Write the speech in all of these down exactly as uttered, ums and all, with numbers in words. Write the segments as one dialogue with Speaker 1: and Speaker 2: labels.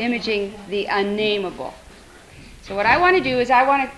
Speaker 1: imaging the unnameable. So what I want to do is I want to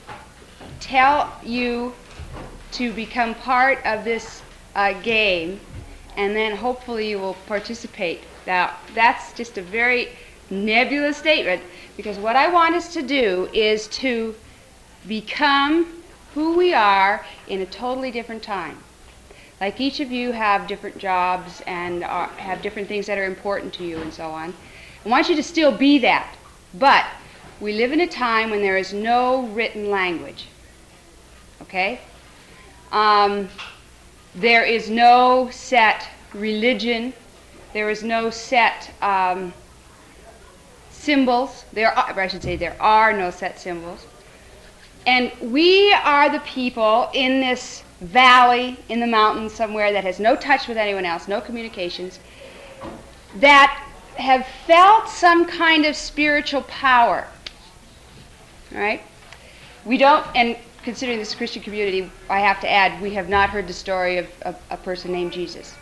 Speaker 1: tell you to become part of this uh, game, and then hopefully you will participate. Now, that's just a very nebulous statement, because what I want us to do is to become who we are in a totally different time. Like each of you have different jobs and are, have different things that are important to you and so on. I want you to still be that, but we live in a time when there is no written language. Okay? Um, there is no set religion. There is no set um, symbols. There are, I should say there are no set symbols. And we are the people in this valley in the mountains somewhere that has no touch with anyone else, no communications, that have felt some kind of spiritual power. All right? We don't, and considering this Christian community, I have to add, we have not heard the story of, of a person named Jesus.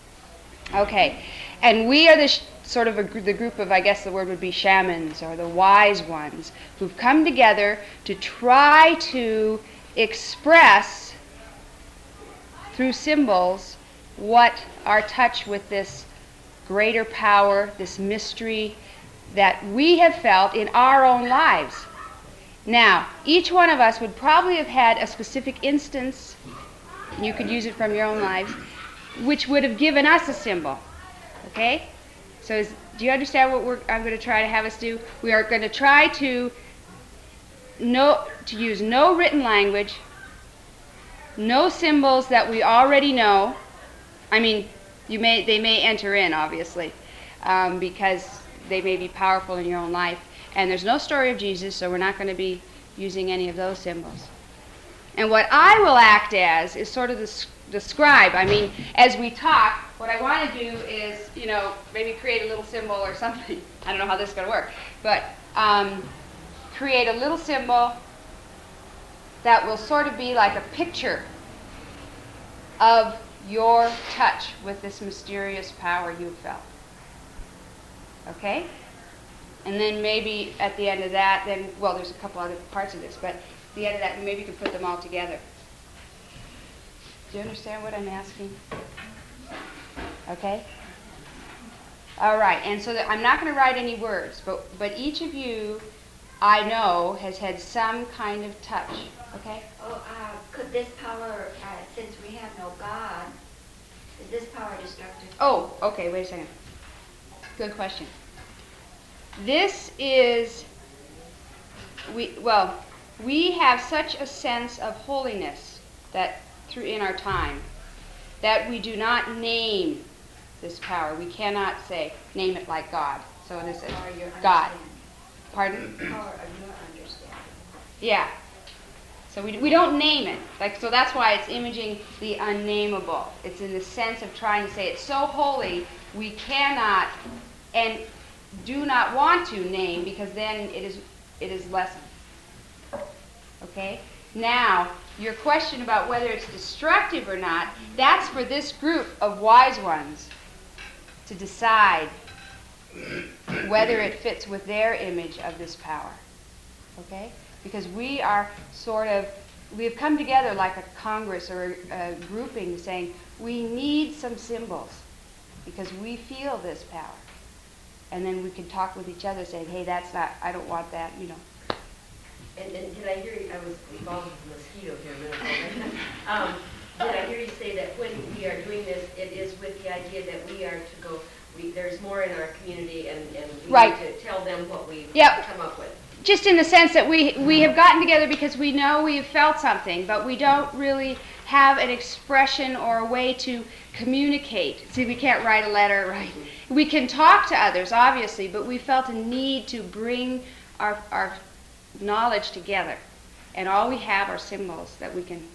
Speaker 1: Okay. And we are the sh- sort of a, the group of, I guess the word would be shamans, or the wise ones, who've come together to try to express through symbols what our touch with this greater power, this mystery that we have felt in our own lives. Now, each one of us would probably have had a specific instance, you could use it from your own lives, which would have given us a symbol. Okay? So is, do you understand what we're, I'm going to try to have us do? We are going to try to no, to use no written language, no symbols that we already know. I mean, you may they may enter in, obviously, um, because they may be powerful in your own life. And there's no story of Jesus, so we're not going to be using any of those symbols. And what I will act as is sort of the, the scribe. I mean, as we talk, what I want to do is, you know, maybe create a little symbol or something. I don't know how this is going to work. But um, create a little symbol that will sort of be like a picture of your touch with this mysterious power you felt. Okay? And then maybe at the end of that, then, well, there's a couple other parts of this, but at the end of that, maybe you can put them all together. Do you understand what I'm asking? Okay? All right, and so that I'm not going to write any words, but, but each of you, I know, has had some kind of touch. Okay?
Speaker 2: Oh, uh, could this power, uh, since we have no God, is this power destructive?
Speaker 1: Oh, okay, wait a second. Good question. This is, we well, we have such a sense of holiness that through in our time that we do not name this power. We cannot say, name it like God. So this is God. Pardon?
Speaker 2: Power of your understanding.
Speaker 1: Yeah. So we we don't name it. Like so that's why it's imaging the unnameable. It's in the sense of trying to say it's so holy we cannot and do not want to name, because then it is it is lessened. Okay? Now, your question about whether it's destructive or not, that's for this group of wise ones to decide whether it fits with their image of this power. Okay? Because we are sort of, we have come together like a congress or a, a grouping saying, we need some symbols because we feel this power. And then we can talk with each other saying, hey, that's not, I don't want that, you know.
Speaker 3: And, and did I hear you, I was involved with the mosquito here a minute ago. um, did I hear you say that when we are doing this, it is with the idea that we are to go, we, there's more in our community and, and we
Speaker 1: right.
Speaker 3: need to tell them what we've
Speaker 1: yep.
Speaker 3: come up with?
Speaker 1: Just in the sense that we we have gotten together because we know we have felt something, but we don't really have an expression or a way to communicate. See, we can't write a letter, right? We can talk to others, obviously, but we felt a need to bring our our knowledge together. And all we have are symbols that we can...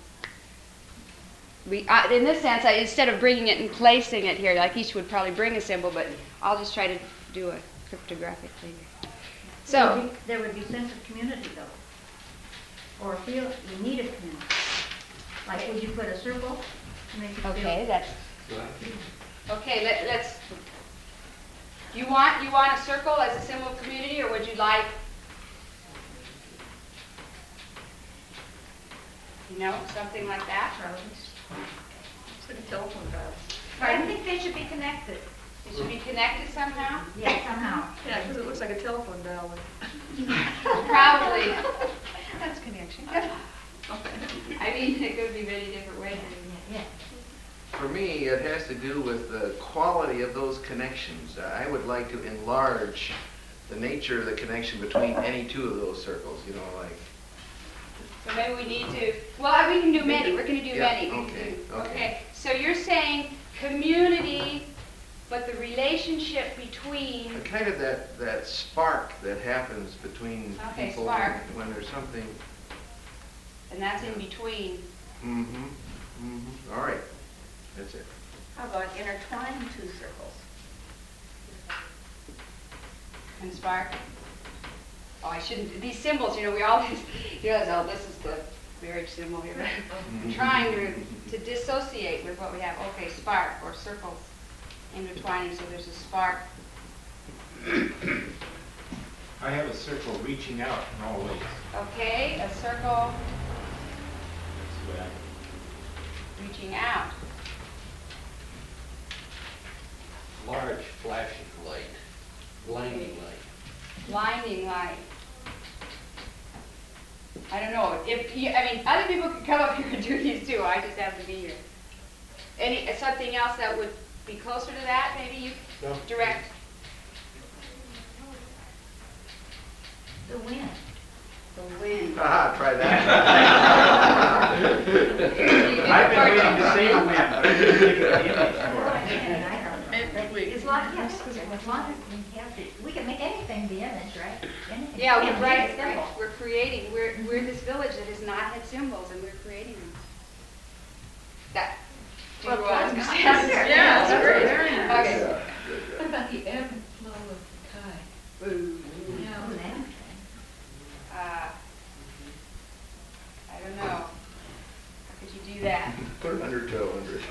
Speaker 1: We, uh, in this sense, I, instead of bringing it and placing it here, like each would probably bring a symbol, but I'll just try to do a cryptographic thing. So...
Speaker 4: There would be, there would be sense of community, though. Or feel you need a community. Like, would you put a circle to make it
Speaker 1: Okay,
Speaker 4: feel...
Speaker 1: that's... Okay, let, let's... You want, you want a circle as a symbol of community, or would you like, you know, something like that?
Speaker 4: It's like a telephone dial.
Speaker 1: Pardon?
Speaker 4: I think they should be connected.
Speaker 1: It should be connected somehow?
Speaker 4: Yeah, somehow.
Speaker 5: Yeah, because it looks like a telephone dial.
Speaker 1: Probably.
Speaker 4: That's connection.
Speaker 1: I mean, it could be many different ways.
Speaker 4: Yeah.
Speaker 6: For me, it has to do with the quality of those connections. I would like to enlarge the nature of the connection between any two of those circles, you know, like,
Speaker 1: So maybe we need to, well, we can do many, we're gonna do
Speaker 6: Yeah,
Speaker 1: many. We can
Speaker 6: okay,
Speaker 1: do-
Speaker 6: okay.
Speaker 1: So you're saying community, but the relationship between,
Speaker 6: a kind of that, that spark that happens between
Speaker 1: Okay,
Speaker 6: people
Speaker 1: spark.
Speaker 6: when there's something.
Speaker 1: and that's in between.
Speaker 6: Mm-hmm, mm-hmm, all right, that's it.
Speaker 4: How about intertwine two circles?
Speaker 1: And spark. Oh, I shouldn't, these symbols, you know, we always realize, oh, this is the marriage symbol here. I'm trying to, to dissociate with what we have. Okay, spark, or circles intertwining, so there's a spark.
Speaker 7: I have a circle reaching out in all ways.
Speaker 1: Okay, a circle
Speaker 7: That's what I,
Speaker 1: reaching out.
Speaker 8: Large flashing light, blinding light.
Speaker 1: Blinding light. I don't know, if, you- I mean, other people could come up here and do these too, I just happen to be here. Any, something else that would be closer to that, maybe you
Speaker 7: No.
Speaker 1: direct?
Speaker 4: The wind.
Speaker 1: The wind.
Speaker 6: Haha, try that.
Speaker 7: I've been waiting to say the wind, but I couldn't think of the image for it.
Speaker 5: Wait.
Speaker 4: As long, yeah, as long as we have the, we can make anything the image, right? Anything.
Speaker 1: Yeah,
Speaker 4: Yeah,
Speaker 1: we're right,
Speaker 4: make it simple.
Speaker 1: right, we're creating, we're, we're this village that has not had symbols, and we're creating them. That, do you
Speaker 4: Well,
Speaker 1: understand?
Speaker 4: that's good.
Speaker 5: Yeah, that's great.
Speaker 1: Okay.
Speaker 6: Yeah, good, good.
Speaker 5: What about the ebb and flow of the tide?
Speaker 1: Boo.
Speaker 4: Oh,
Speaker 5: Yeah.
Speaker 4: that.
Speaker 1: Uh, I don't know. How could you do that?
Speaker 6: Put it under toe,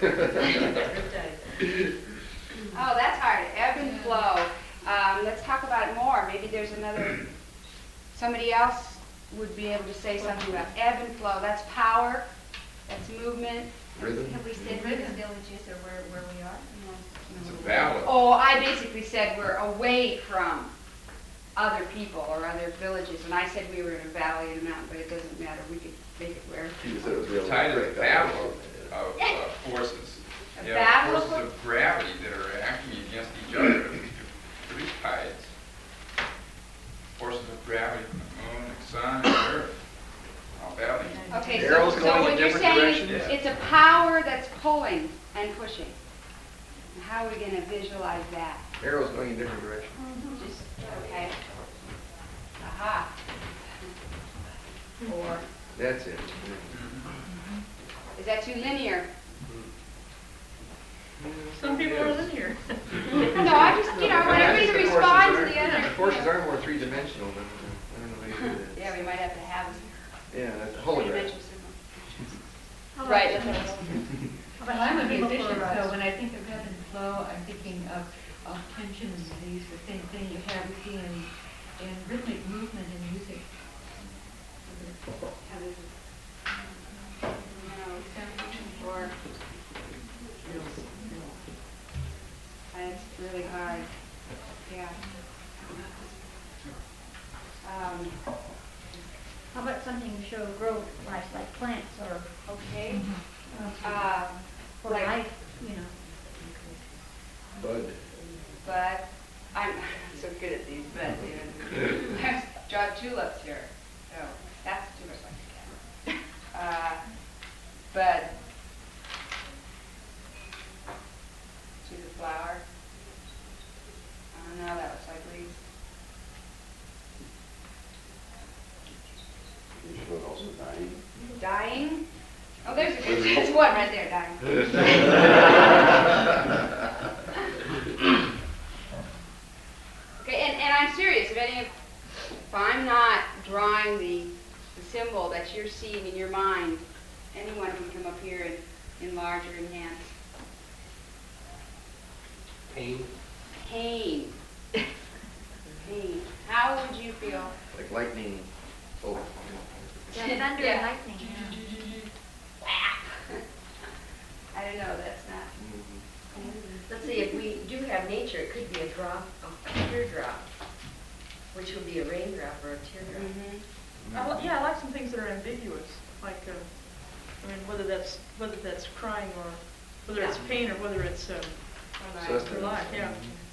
Speaker 6: under.
Speaker 1: Oh, that's hard. Ebb and flow. Um, let's talk about it more. Maybe there's another, somebody else would be able to say something about ebb and flow. That's power, that's movement.
Speaker 6: Rhythm.
Speaker 2: Have we said where the village is or where, where we are?
Speaker 8: It's a valley.
Speaker 1: Oh, I basically said we're away from other people or other villages, and I said we were in a valley and a mountain, but it doesn't matter. We could make it where.
Speaker 6: You said it was
Speaker 8: The
Speaker 6: real.
Speaker 8: tide is a
Speaker 6: great.
Speaker 8: battle of uh, forces.
Speaker 1: A
Speaker 8: You have
Speaker 1: battle
Speaker 8: forces
Speaker 1: of-
Speaker 8: of gravity that are acting against each other to produce tides. Forces of gravity from the moon, the sun, and the earth. All battling.
Speaker 1: Okay, so,
Speaker 6: Arrows
Speaker 1: so
Speaker 6: going in
Speaker 1: what you're
Speaker 6: different
Speaker 1: saying is
Speaker 8: directions.
Speaker 1: it's a power that's pulling and pushing. And how are we going to visualize that?
Speaker 6: Arrows going in different directions.
Speaker 1: Just, okay. Aha. Or,
Speaker 6: That's it.
Speaker 1: is that too linear?
Speaker 5: Some people are linear.
Speaker 1: No, I just, you know, when everybody
Speaker 6: The forces
Speaker 1: responds to
Speaker 6: are-
Speaker 1: the other.
Speaker 6: The forces are more three-dimensional than, I don't know how you do that.
Speaker 1: Yeah, we might have to have
Speaker 6: Yeah, that's a
Speaker 1: a
Speaker 6: hologram.
Speaker 1: three-dimensional symbol.
Speaker 4: How
Speaker 1: Right,
Speaker 4: about-
Speaker 1: that's what
Speaker 4: how about
Speaker 5: I'm a
Speaker 4: people
Speaker 5: musician,
Speaker 4: for, uh,
Speaker 5: so when I think of ebb and flow, I'm thinking of, of tension and release, the same thing you have in, in rhythmic movement in music.
Speaker 1: How this is- No, or, it's really hard. Yeah. Um,
Speaker 4: How about something to show growth, like, like plants or,
Speaker 1: okay.
Speaker 4: uh,
Speaker 1: Uh,
Speaker 4: or
Speaker 1: like-
Speaker 4: life, you know?
Speaker 6: Bud.
Speaker 1: but I'm so good at these, but even draw tulips here. So that's too much like a cat. Uh, but to the flower. I don't know, that looks like leaves.
Speaker 8: Also dying.
Speaker 1: Dying? Oh, there's a good, there's one right there, dying. Okay, and, and I'm serious, if any of, if I'm not drawing the, the symbol that you're seeing in your mind, anyone can come up here and enlarge or enhance.
Speaker 8: Pain.
Speaker 1: Pain. feel?
Speaker 6: Like lightning, oh.
Speaker 2: Yeah, thunder
Speaker 1: Yeah.
Speaker 2: and lightning, yeah.
Speaker 1: I don't know, that's not.
Speaker 3: Let's see, if we do have nature, it could be a drop, a teardrop, which would be a raindrop or a teardrop.
Speaker 1: Mhm.
Speaker 9: I li- Yeah, I like some things that are ambiguous, like, uh, I mean, whether that's, whether that's crying or, whether it's
Speaker 3: Yeah.
Speaker 9: pain or whether it's, um,
Speaker 6: Sustenance.
Speaker 9: for life, yeah.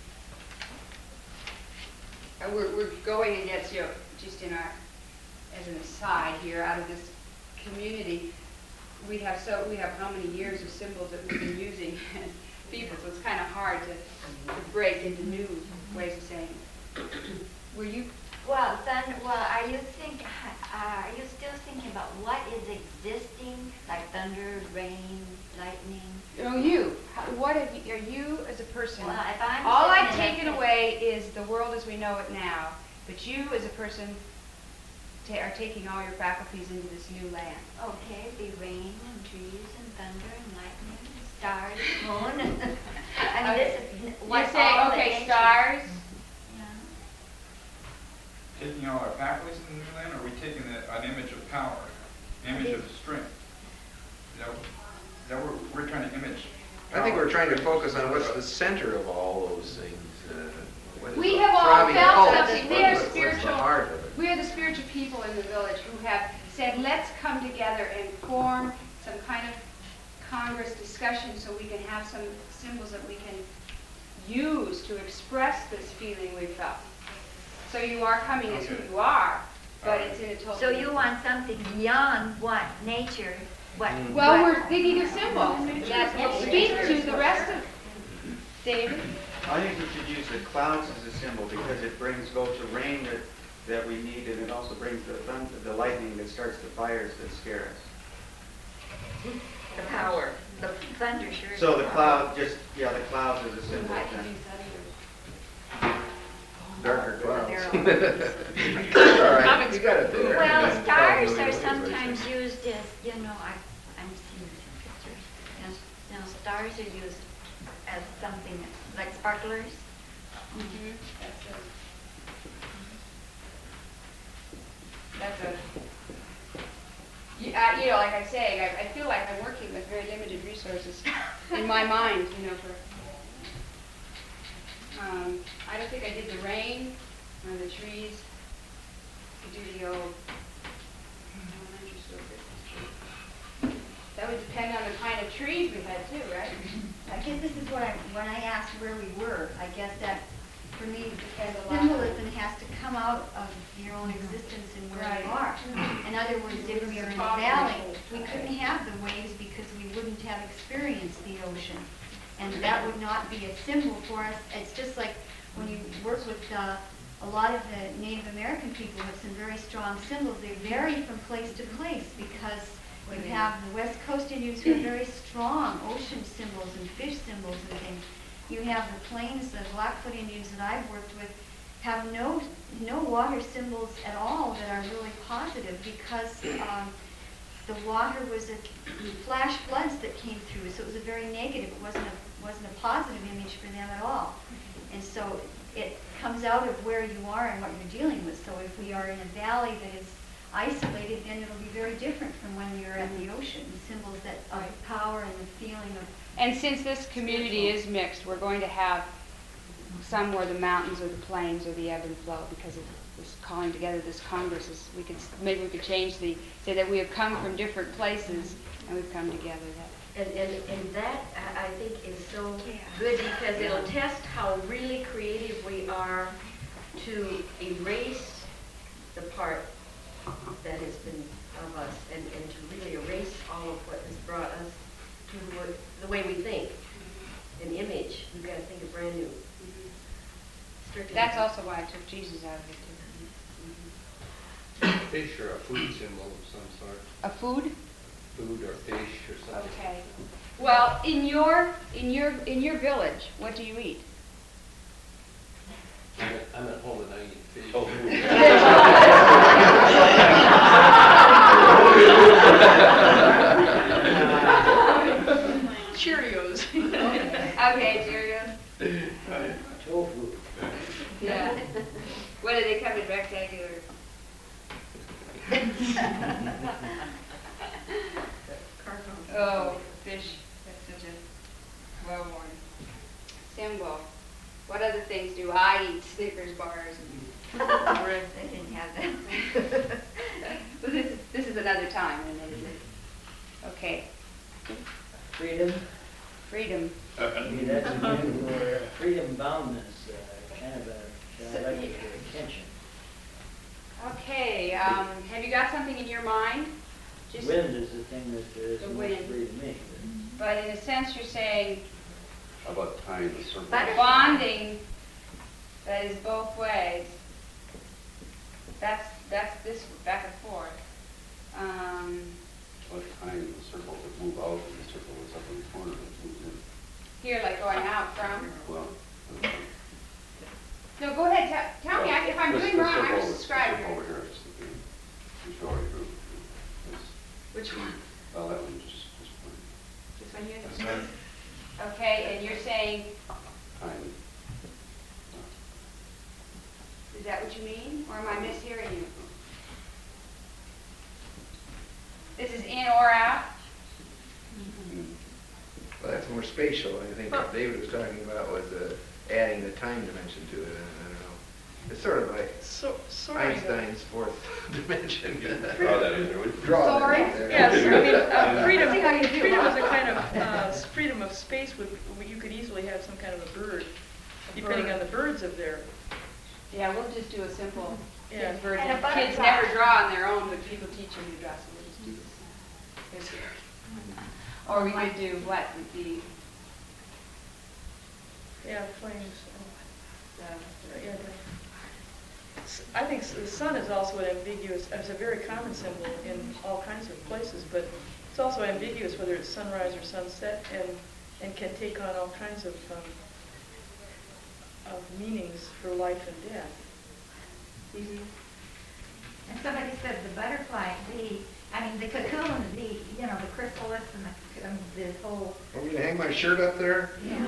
Speaker 1: Uh, We're, we're going against, you know, just in our, as an aside here, out of this community, we have so, we have how many years of symbols that we've been using as people, so it's kind of hard to, to break into new ways of saying it. Were you,
Speaker 2: Well, then, well, are you think, uh, are you still thinking about what is existing, like thunder, rain, lightning?
Speaker 1: oh, you, How- what have you, are you as a person?
Speaker 2: Well, if I'm
Speaker 1: All
Speaker 2: sitting
Speaker 1: I've
Speaker 2: in a-
Speaker 1: taken away is the world as we know it now, but you as a person ta- are taking all your faculties into this new land.
Speaker 2: Okay, it'd be rain and trees and thunder and lightning, and stars, moon. I mean, this is
Speaker 1: You
Speaker 2: what
Speaker 1: say,
Speaker 2: all the
Speaker 1: okay,
Speaker 2: ancient-
Speaker 1: stars,
Speaker 2: Yeah.
Speaker 8: Taking all our faculties in the new land, or are we taking the- an image of power, an image of strength? Is that, is that what we're trying to image?
Speaker 6: I think we're trying to focus on what's the center of all those things. uh, what is
Speaker 1: We
Speaker 6: the
Speaker 1: have all
Speaker 6: throbbing
Speaker 1: felt
Speaker 6: pulse,
Speaker 1: something.
Speaker 6: what-
Speaker 1: We are
Speaker 6: what- What's the
Speaker 1: spiritual-
Speaker 6: heart of it?
Speaker 1: we are the spiritual people in the village who have said, let's come together and form some kind of Congress discussion so we can have some symbols that we can use to express this feeling we felt. So you are coming as who
Speaker 8: Okay.
Speaker 1: you are, but it's in a totally...
Speaker 2: So you want something beyond what nature, what...
Speaker 6: Mm.
Speaker 1: Well,
Speaker 2: what-
Speaker 1: we're thinking of symbols that will speak to the rest of... David?
Speaker 7: I think we should use the clouds as a symbol because it brings both the rain that, that we need and it also brings the thunder, the lightning that starts the fires that scare us.
Speaker 3: The power.
Speaker 2: The thunder sure.
Speaker 7: So
Speaker 2: is
Speaker 7: the
Speaker 2: power.
Speaker 7: cloud, just, yeah, the clouds as a symbol.
Speaker 1: I can
Speaker 7: then.
Speaker 1: do thunder.
Speaker 6: Darker clouds.
Speaker 2: They're
Speaker 6: All right, you got it there.
Speaker 2: Well, stars
Speaker 6: Really
Speaker 2: are
Speaker 6: ways, right
Speaker 2: sometimes
Speaker 6: there.
Speaker 2: used as, you know, I, I'm seeing some pictures. Now, now, stars are used as something like sparklers.
Speaker 1: Mhm. That's a... That's a... You, uh, you know, like I say, I, I feel like I'm working with very limited resources in my mind, you know, for... Um, I don't think I did the rain or the trees. I do the old elementary school Christmas tree. That would depend on the kind of trees we had too, right?
Speaker 4: I guess this is what I, when I asked where we were, I guess that, for me,
Speaker 1: Depends a lot.
Speaker 4: symbolism has to come out of your own existence and where
Speaker 1: Right.
Speaker 4: you are. In other words, if we were in a valley, we couldn't have the waves because we wouldn't have experienced the ocean. And that would not be a symbol for us. It's just like when you work with uh, a lot of the Native American people have some very strong symbols. They vary from place to place because you have the West Coast Indians who are very strong ocean symbols and fish symbols and things. You have the plains, the Blackfoot Indians that I've worked with have no no water symbols at all that are really positive because um, the water was a flash floods that came through, so it was a very negative. It wasn't a wasn't a positive image for them at all. And so it comes out of where you are and what you're dealing with. So if we are in a valley that is isolated, then it'll be very different from when you're at the ocean. The symbols that of power and the feeling of
Speaker 1: And since this community is mixed, we're going to have some where the mountains or the plains or the ebb and flow because of this calling together this Congress. Is, we could maybe we could change the say that we have come from different places and we've come together. That
Speaker 3: And, and, and that, I I think, is so good because it'll test how really creative we are to erase the part that has been of us and, and to really erase all of what has brought us to what, the way we think. An image, we've got to think of brand new. Strictly.
Speaker 1: that's also why I took Jesus out of it too.
Speaker 10: Fish or a food symbol of some sort,
Speaker 1: A food.
Speaker 10: food or fish or something.
Speaker 1: Okay. Well, in your in your in your village, what do you eat?
Speaker 10: I'm at, I'm at home and I eat fish.
Speaker 7: Oh,
Speaker 9: Cheerios.
Speaker 1: Okay, Cheerios.
Speaker 10: Tofu.
Speaker 1: Yeah. What do they come have a rectangular. Oh, fish, that's such a well-worn symbol. What other things do I eat? Snickers bars and
Speaker 2: Whereas they didn't have that.
Speaker 1: Well, this, this is another time, and it is. Okay,
Speaker 11: Freedom,
Speaker 1: freedom.
Speaker 11: I mean, that's again where freedom boundness, uh, kind of a dialectic or tension.
Speaker 1: Okay, um, have you got something in your mind? Just,
Speaker 11: Wind is the thing that is
Speaker 1: The
Speaker 11: most
Speaker 1: wind.
Speaker 11: free to me.
Speaker 1: but in a sense, you're saying
Speaker 10: How about tying the circle?
Speaker 2: Butterfly.
Speaker 1: bonding that is both ways. That's that's this back and forth. Um,
Speaker 10: Like tying the circle would move out, and the circle was up in the corner, it moves in.
Speaker 1: here, like going out from.
Speaker 10: Well, uh,
Speaker 1: No, go ahead. Tell, tell me I- if I'm
Speaker 10: this-
Speaker 1: doing
Speaker 10: the
Speaker 1: wrong. I'm
Speaker 10: circle-
Speaker 1: just
Speaker 10: the
Speaker 1: describing
Speaker 10: circle
Speaker 1: it.
Speaker 10: over here is the thing. You show it through. It's-
Speaker 1: Which one?
Speaker 10: Well, that one just, just one.
Speaker 1: This one here.
Speaker 8: That's right.
Speaker 1: Okay, and you're saying,
Speaker 10: Tying.
Speaker 1: is that what you mean, or am I mishearing you? This is in or out?
Speaker 6: Well, that's more spatial. I think what David was talking about was uh, adding the time dimension to it. I I don't know. It's sort of like
Speaker 9: So, soaring.
Speaker 6: Einstein's fourth dimension.
Speaker 10: Draw that in there, would you?
Speaker 6: Draw that
Speaker 1: Sorry?
Speaker 6: in there.
Speaker 9: Yes, I mean, uh, freedom,
Speaker 1: I think I can do
Speaker 9: freedom
Speaker 1: it.
Speaker 9: is a kind of, uh, s- freedom of space would, you could easily have some kind of a bird, depending on the birds of there.
Speaker 1: Yeah, we'll just do a simple
Speaker 9: Yeah.
Speaker 1: kids version.
Speaker 2: And a
Speaker 1: Kids
Speaker 2: butterfly.
Speaker 1: never draw on their own, but people teach them to draw, so we'll just do this. There's- Or we could do what would be,
Speaker 9: Yeah, flames.
Speaker 1: uh,
Speaker 9: Yeah, the- s- I think s- the sun is also an ambiguous, it's a very common symbol in all kinds of places, but it's also ambiguous whether it's sunrise or sunset, and, and can take on all kinds of, um, of meanings for life and death.
Speaker 2: And somebody said the butterfly, the, I mean, the cocoon, the, you know, the chrysalis and the, um, the whole.
Speaker 6: Want me to hang my shirt up there?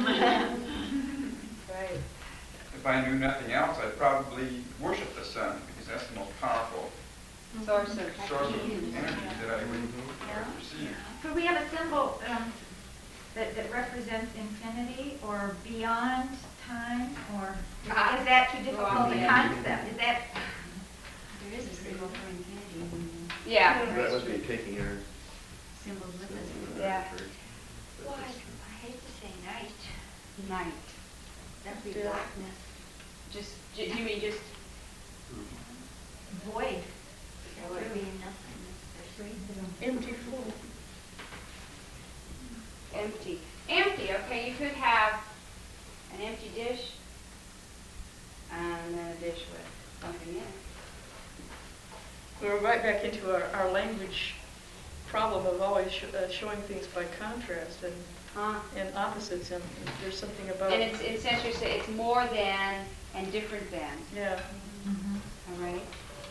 Speaker 1: right.
Speaker 8: If I knew nothing else, I'd probably worship the sun, because that's the most powerful
Speaker 1: Source of
Speaker 8: source of energy that I would ever perceive.
Speaker 2: Could we have a symbol um, that, that represents infinity or beyond time, or
Speaker 1: Ah.
Speaker 2: is that too difficult a
Speaker 1: Yeah.
Speaker 2: concept? Is that,
Speaker 4: There is a symbol for infinity,
Speaker 1: Yeah,
Speaker 6: That would be taking our.
Speaker 4: symbols with us.
Speaker 1: yeah,
Speaker 2: well, I I hate to say night,
Speaker 1: night.
Speaker 2: that'd be
Speaker 9: Yeah.
Speaker 2: blackness,
Speaker 1: Just, ju- you mean just,
Speaker 2: void, that would be nothingness.
Speaker 9: Empty floor.
Speaker 1: empty? Empty, okay, you could have an empty dish and then a dish with something in it.
Speaker 9: We're right back into our, our language problem of always sh- uh, showing things by contrast and,
Speaker 1: Huh?
Speaker 9: and opposites, and there's something about.
Speaker 1: And it's, in a sense, you say it's more than and different than,
Speaker 9: Yeah.
Speaker 1: all right?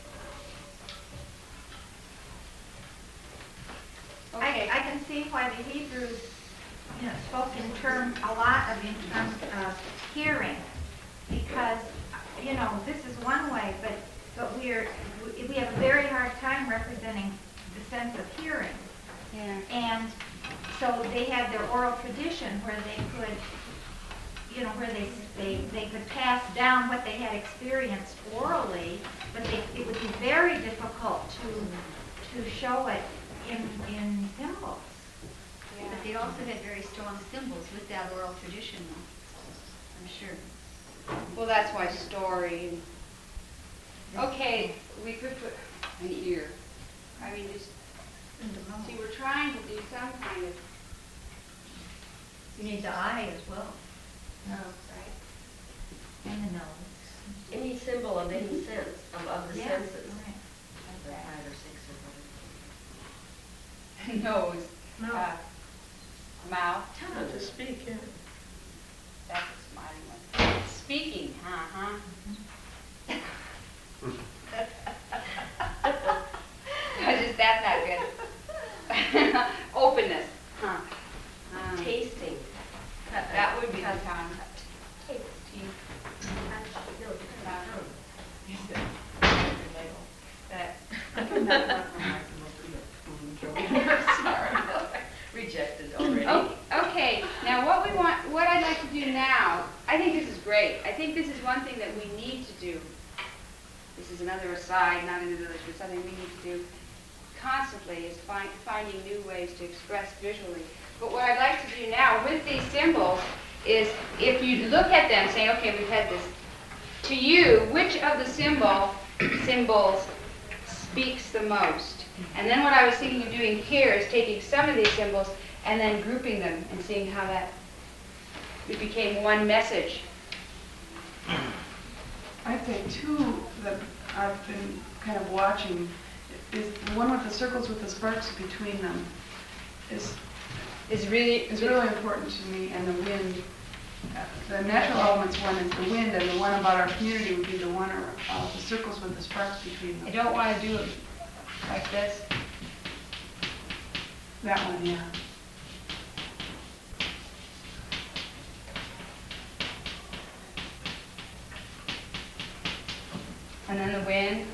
Speaker 2: I,
Speaker 1: Okay.
Speaker 2: I can see why the Hebrews, you know, spoke in terms, a lot of in terms of hearing, because, you know, this is one way, but, but we're, we we have a very hard time representing the sense of hearing.
Speaker 1: Yeah.
Speaker 2: And so they had their oral tradition where they could, you know, where they, they, they could pass down what they had experienced orally, but they, it would be very difficult to, to show it in, in symbols.
Speaker 4: But they also had very strong symbols with that oral tradition, though, I'm sure.
Speaker 1: Well, that's why story. and- Okay, we could put an ear. I mean, just, see, we're trying to do some kind of,
Speaker 2: You need the eye as well,
Speaker 1: no, right?
Speaker 2: and the nose.
Speaker 3: Any symbol of any sense, of, of the
Speaker 2: Yeah,
Speaker 3: senses.
Speaker 2: right.
Speaker 3: Five or six or whatever.
Speaker 1: Nose,
Speaker 9: No,
Speaker 1: uh, mouth,
Speaker 9: not to speak, yeah.
Speaker 1: that's a smiling one. Speaking, uh-huh. Just, that's not good. Openness, huh? Um,
Speaker 3: Tasting.
Speaker 1: That would be the time.
Speaker 3: Tasting.
Speaker 1: Teeth.
Speaker 3: No,
Speaker 1: Mouth.
Speaker 3: Sorry, rejected already.
Speaker 1: Oh, okay, now what we want, what I'd like to do now, I think this is great. I think this is one thing that we need to do. This is another aside, not in the village, but something we need to do constantly is find, finding new ways to express visually. But what I'd like to do now with these symbols is if you look at them, say, okay, we've had this. To you, which of the symbol symbols speaks the most? And then what I was thinking of doing here is taking some of these symbols and then grouping them and seeing how that it became one message.
Speaker 12: I think two that I've been kind of watching is the one with the circles with the sparks between them is
Speaker 1: Is really
Speaker 12: is really important to me, and the wind. Uh, the natural elements one is the wind, and the one about our community would be the one or uh, the circles with the sparks between them.
Speaker 1: I don't want to do it like this.
Speaker 12: That one, yeah.
Speaker 1: And then the wind.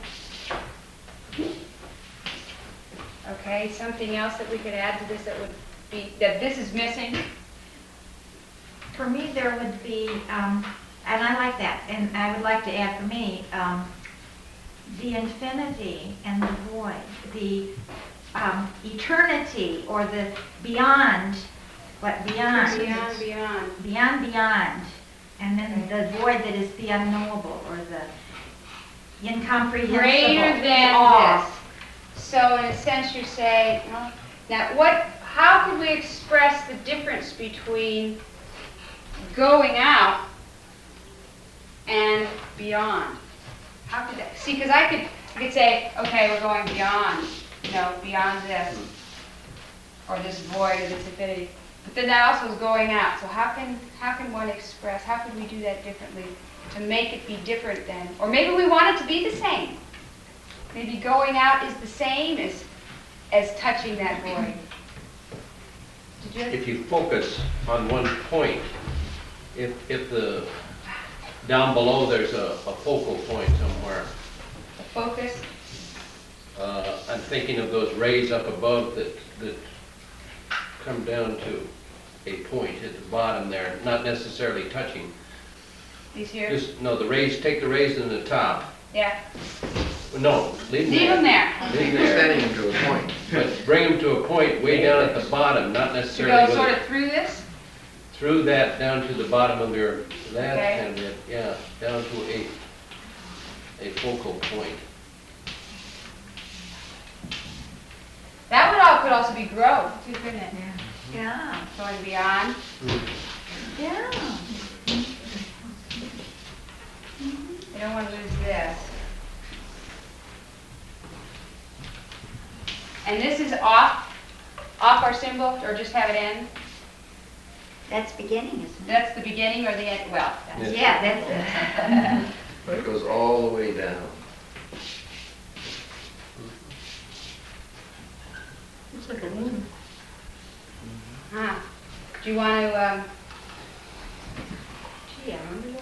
Speaker 1: Okay, something else that we could add to this that would be, that this is missing?
Speaker 2: For me, there would be, um, and I like that, and I would like to add for me, um, the infinity and the void, the um, eternity or the beyond, what beyond?
Speaker 1: Beyond, beyond.
Speaker 2: Beyond, beyond. And then the void that is the unknowable or the incomprehensible.
Speaker 1: Greater than
Speaker 2: Awe.
Speaker 1: this. So in a sense you say, well, now what, how could we express the difference between going out and beyond? How could that, see, because I could, I could say, okay, we're going beyond, you know, beyond this, or this void, or this infinity. But then that also is going out. So how can, how can one express, how could we do that differently to make it be different then? Or maybe we want it to be the same. Maybe going out is the same as, as touching that void. Did you?
Speaker 13: If you focus on one point, if, if the, down below there's a, a focal point somewhere.
Speaker 1: The focus?
Speaker 13: Uh, I'm thinking of those rays up above that, that come down to a point at the bottom there, not necessarily touching.
Speaker 1: These here?
Speaker 13: Just, no, the rays, take the rays in the top.
Speaker 1: Yeah.
Speaker 13: No, leave them
Speaker 1: Leave
Speaker 13: there.
Speaker 1: them there.
Speaker 13: Leave them there.
Speaker 6: Extending them to a point.
Speaker 13: But bring them to a point way down at the bottom, not
Speaker 1: To
Speaker 13: necessarily
Speaker 1: go
Speaker 13: with
Speaker 1: sort
Speaker 13: it-
Speaker 1: of through this?
Speaker 13: through that down to the bottom of your, that
Speaker 1: Okay.
Speaker 13: kind of it, yeah, down to a, a focal point.
Speaker 1: That would all could also be growth, too, couldn't it?
Speaker 2: Yeah,
Speaker 1: Going beyond.
Speaker 2: yeah.
Speaker 1: I don't want to lose this. And this is off, off our symbol, or just have it end?
Speaker 2: That's beginning, isn't it?
Speaker 1: That's the beginning or the end? Well, that's
Speaker 2: Yeah, that's it.
Speaker 6: But it goes all the way down.
Speaker 9: Looks like a moon.
Speaker 1: Huh. Do you want to, um,
Speaker 3: Gee, I wonder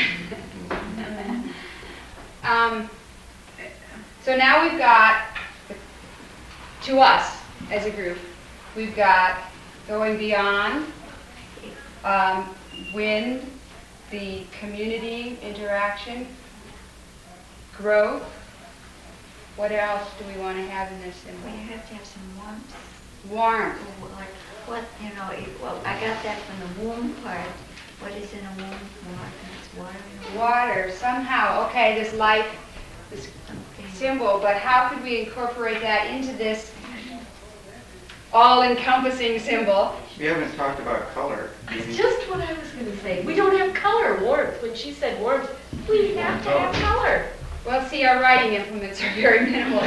Speaker 3: why.
Speaker 1: um, so now we've got, to us as a group, we've got going beyond, um, wind, the community interaction, growth. What else do we want to have in this symbol?
Speaker 2: Well, you have to have some warmth.
Speaker 1: Warmth.
Speaker 2: Like, what, you know, it- well, I got that from the womb part. What is in a womb? Water, it's water.
Speaker 1: Water, somehow, okay, this life, this
Speaker 2: Okay.
Speaker 1: symbol, but how could we incorporate that into this all-encompassing symbol?
Speaker 7: We haven't talked about color.
Speaker 3: That's just what I was going to say. We don't have color, warmth. When she said warmth, we have to have color.
Speaker 1: Well, see, our writing implements are very minimal.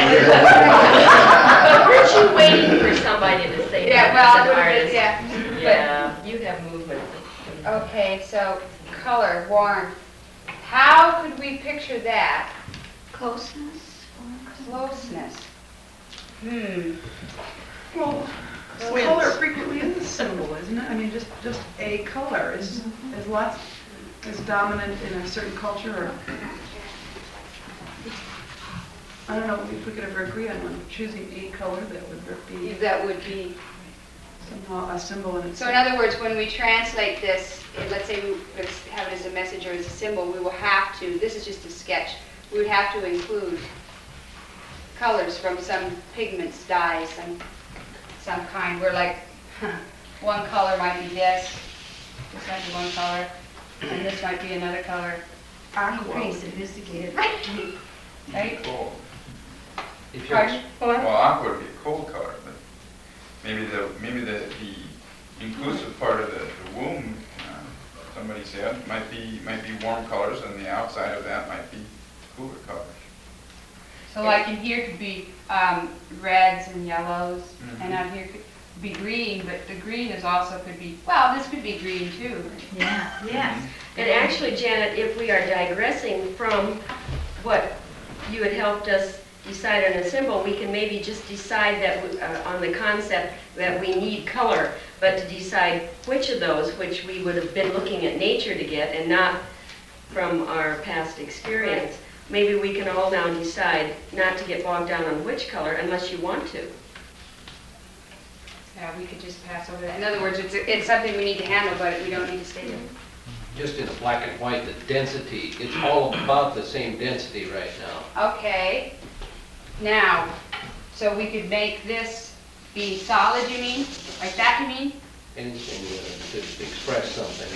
Speaker 3: But weren't you waiting for somebody to say
Speaker 1: Yeah,
Speaker 3: that
Speaker 1: well,
Speaker 3: as
Speaker 1: it
Speaker 3: an
Speaker 1: would've been-
Speaker 3: artist?
Speaker 1: yeah.
Speaker 3: Yeah, you have movement.
Speaker 1: Okay, so color, warmth. How could we picture that?
Speaker 2: Closeness?
Speaker 1: Closeness. Hmm.
Speaker 12: Well,
Speaker 1: Winds.
Speaker 12: color frequently is a symbol, isn't it? I mean, just, just a color is, is lots, is dominant in a certain culture or I don't know if we could ever agree on one, choosing a color that would be
Speaker 1: That would be.
Speaker 12: somehow a symbol in
Speaker 1: So
Speaker 12: itself.
Speaker 1: in other words, when we translate this, eh, let's say we let's have it as a message or as a symbol, we will have to, this is just a sketch, we would have to include colors from some pigments, dyes, some, some kind, where like, one color might be this, this might be one color, and this might be another color.
Speaker 4: Pretty sophisticated.
Speaker 1: Right?
Speaker 8: Cold.
Speaker 13: If you're,
Speaker 1: Pardon?
Speaker 8: Well, aqua would be a cold color, but maybe the, maybe the, the inclusive part of the, the womb, uh, somebody said, might be, might be warm colors, and the outside of that might be cooler colors.
Speaker 1: So like in here could be um, reds and yellows,
Speaker 8: Mhm.
Speaker 1: and out here could be green, but the green is also could be, well, this could be green too.
Speaker 2: Yeah. Yes.
Speaker 3: And actually, Janet, if we are digressing from what you had helped us decide on a symbol, we can maybe just decide that, we- uh, on the concept that we need color, but to decide which of those, which we would have been looking at nature to get and not from our past experience. Maybe we can all now decide not to get bogged down on which color unless you want to.
Speaker 1: Yeah, we could just pass over that. In other words, it's, it's something we need to handle, but we don't need to state it.
Speaker 13: just in black and white, the density, it's all about the same density right now.
Speaker 1: Okay. Now, so we could make this be solid, you mean? Like that, you mean?
Speaker 13: Anything uh, to express something.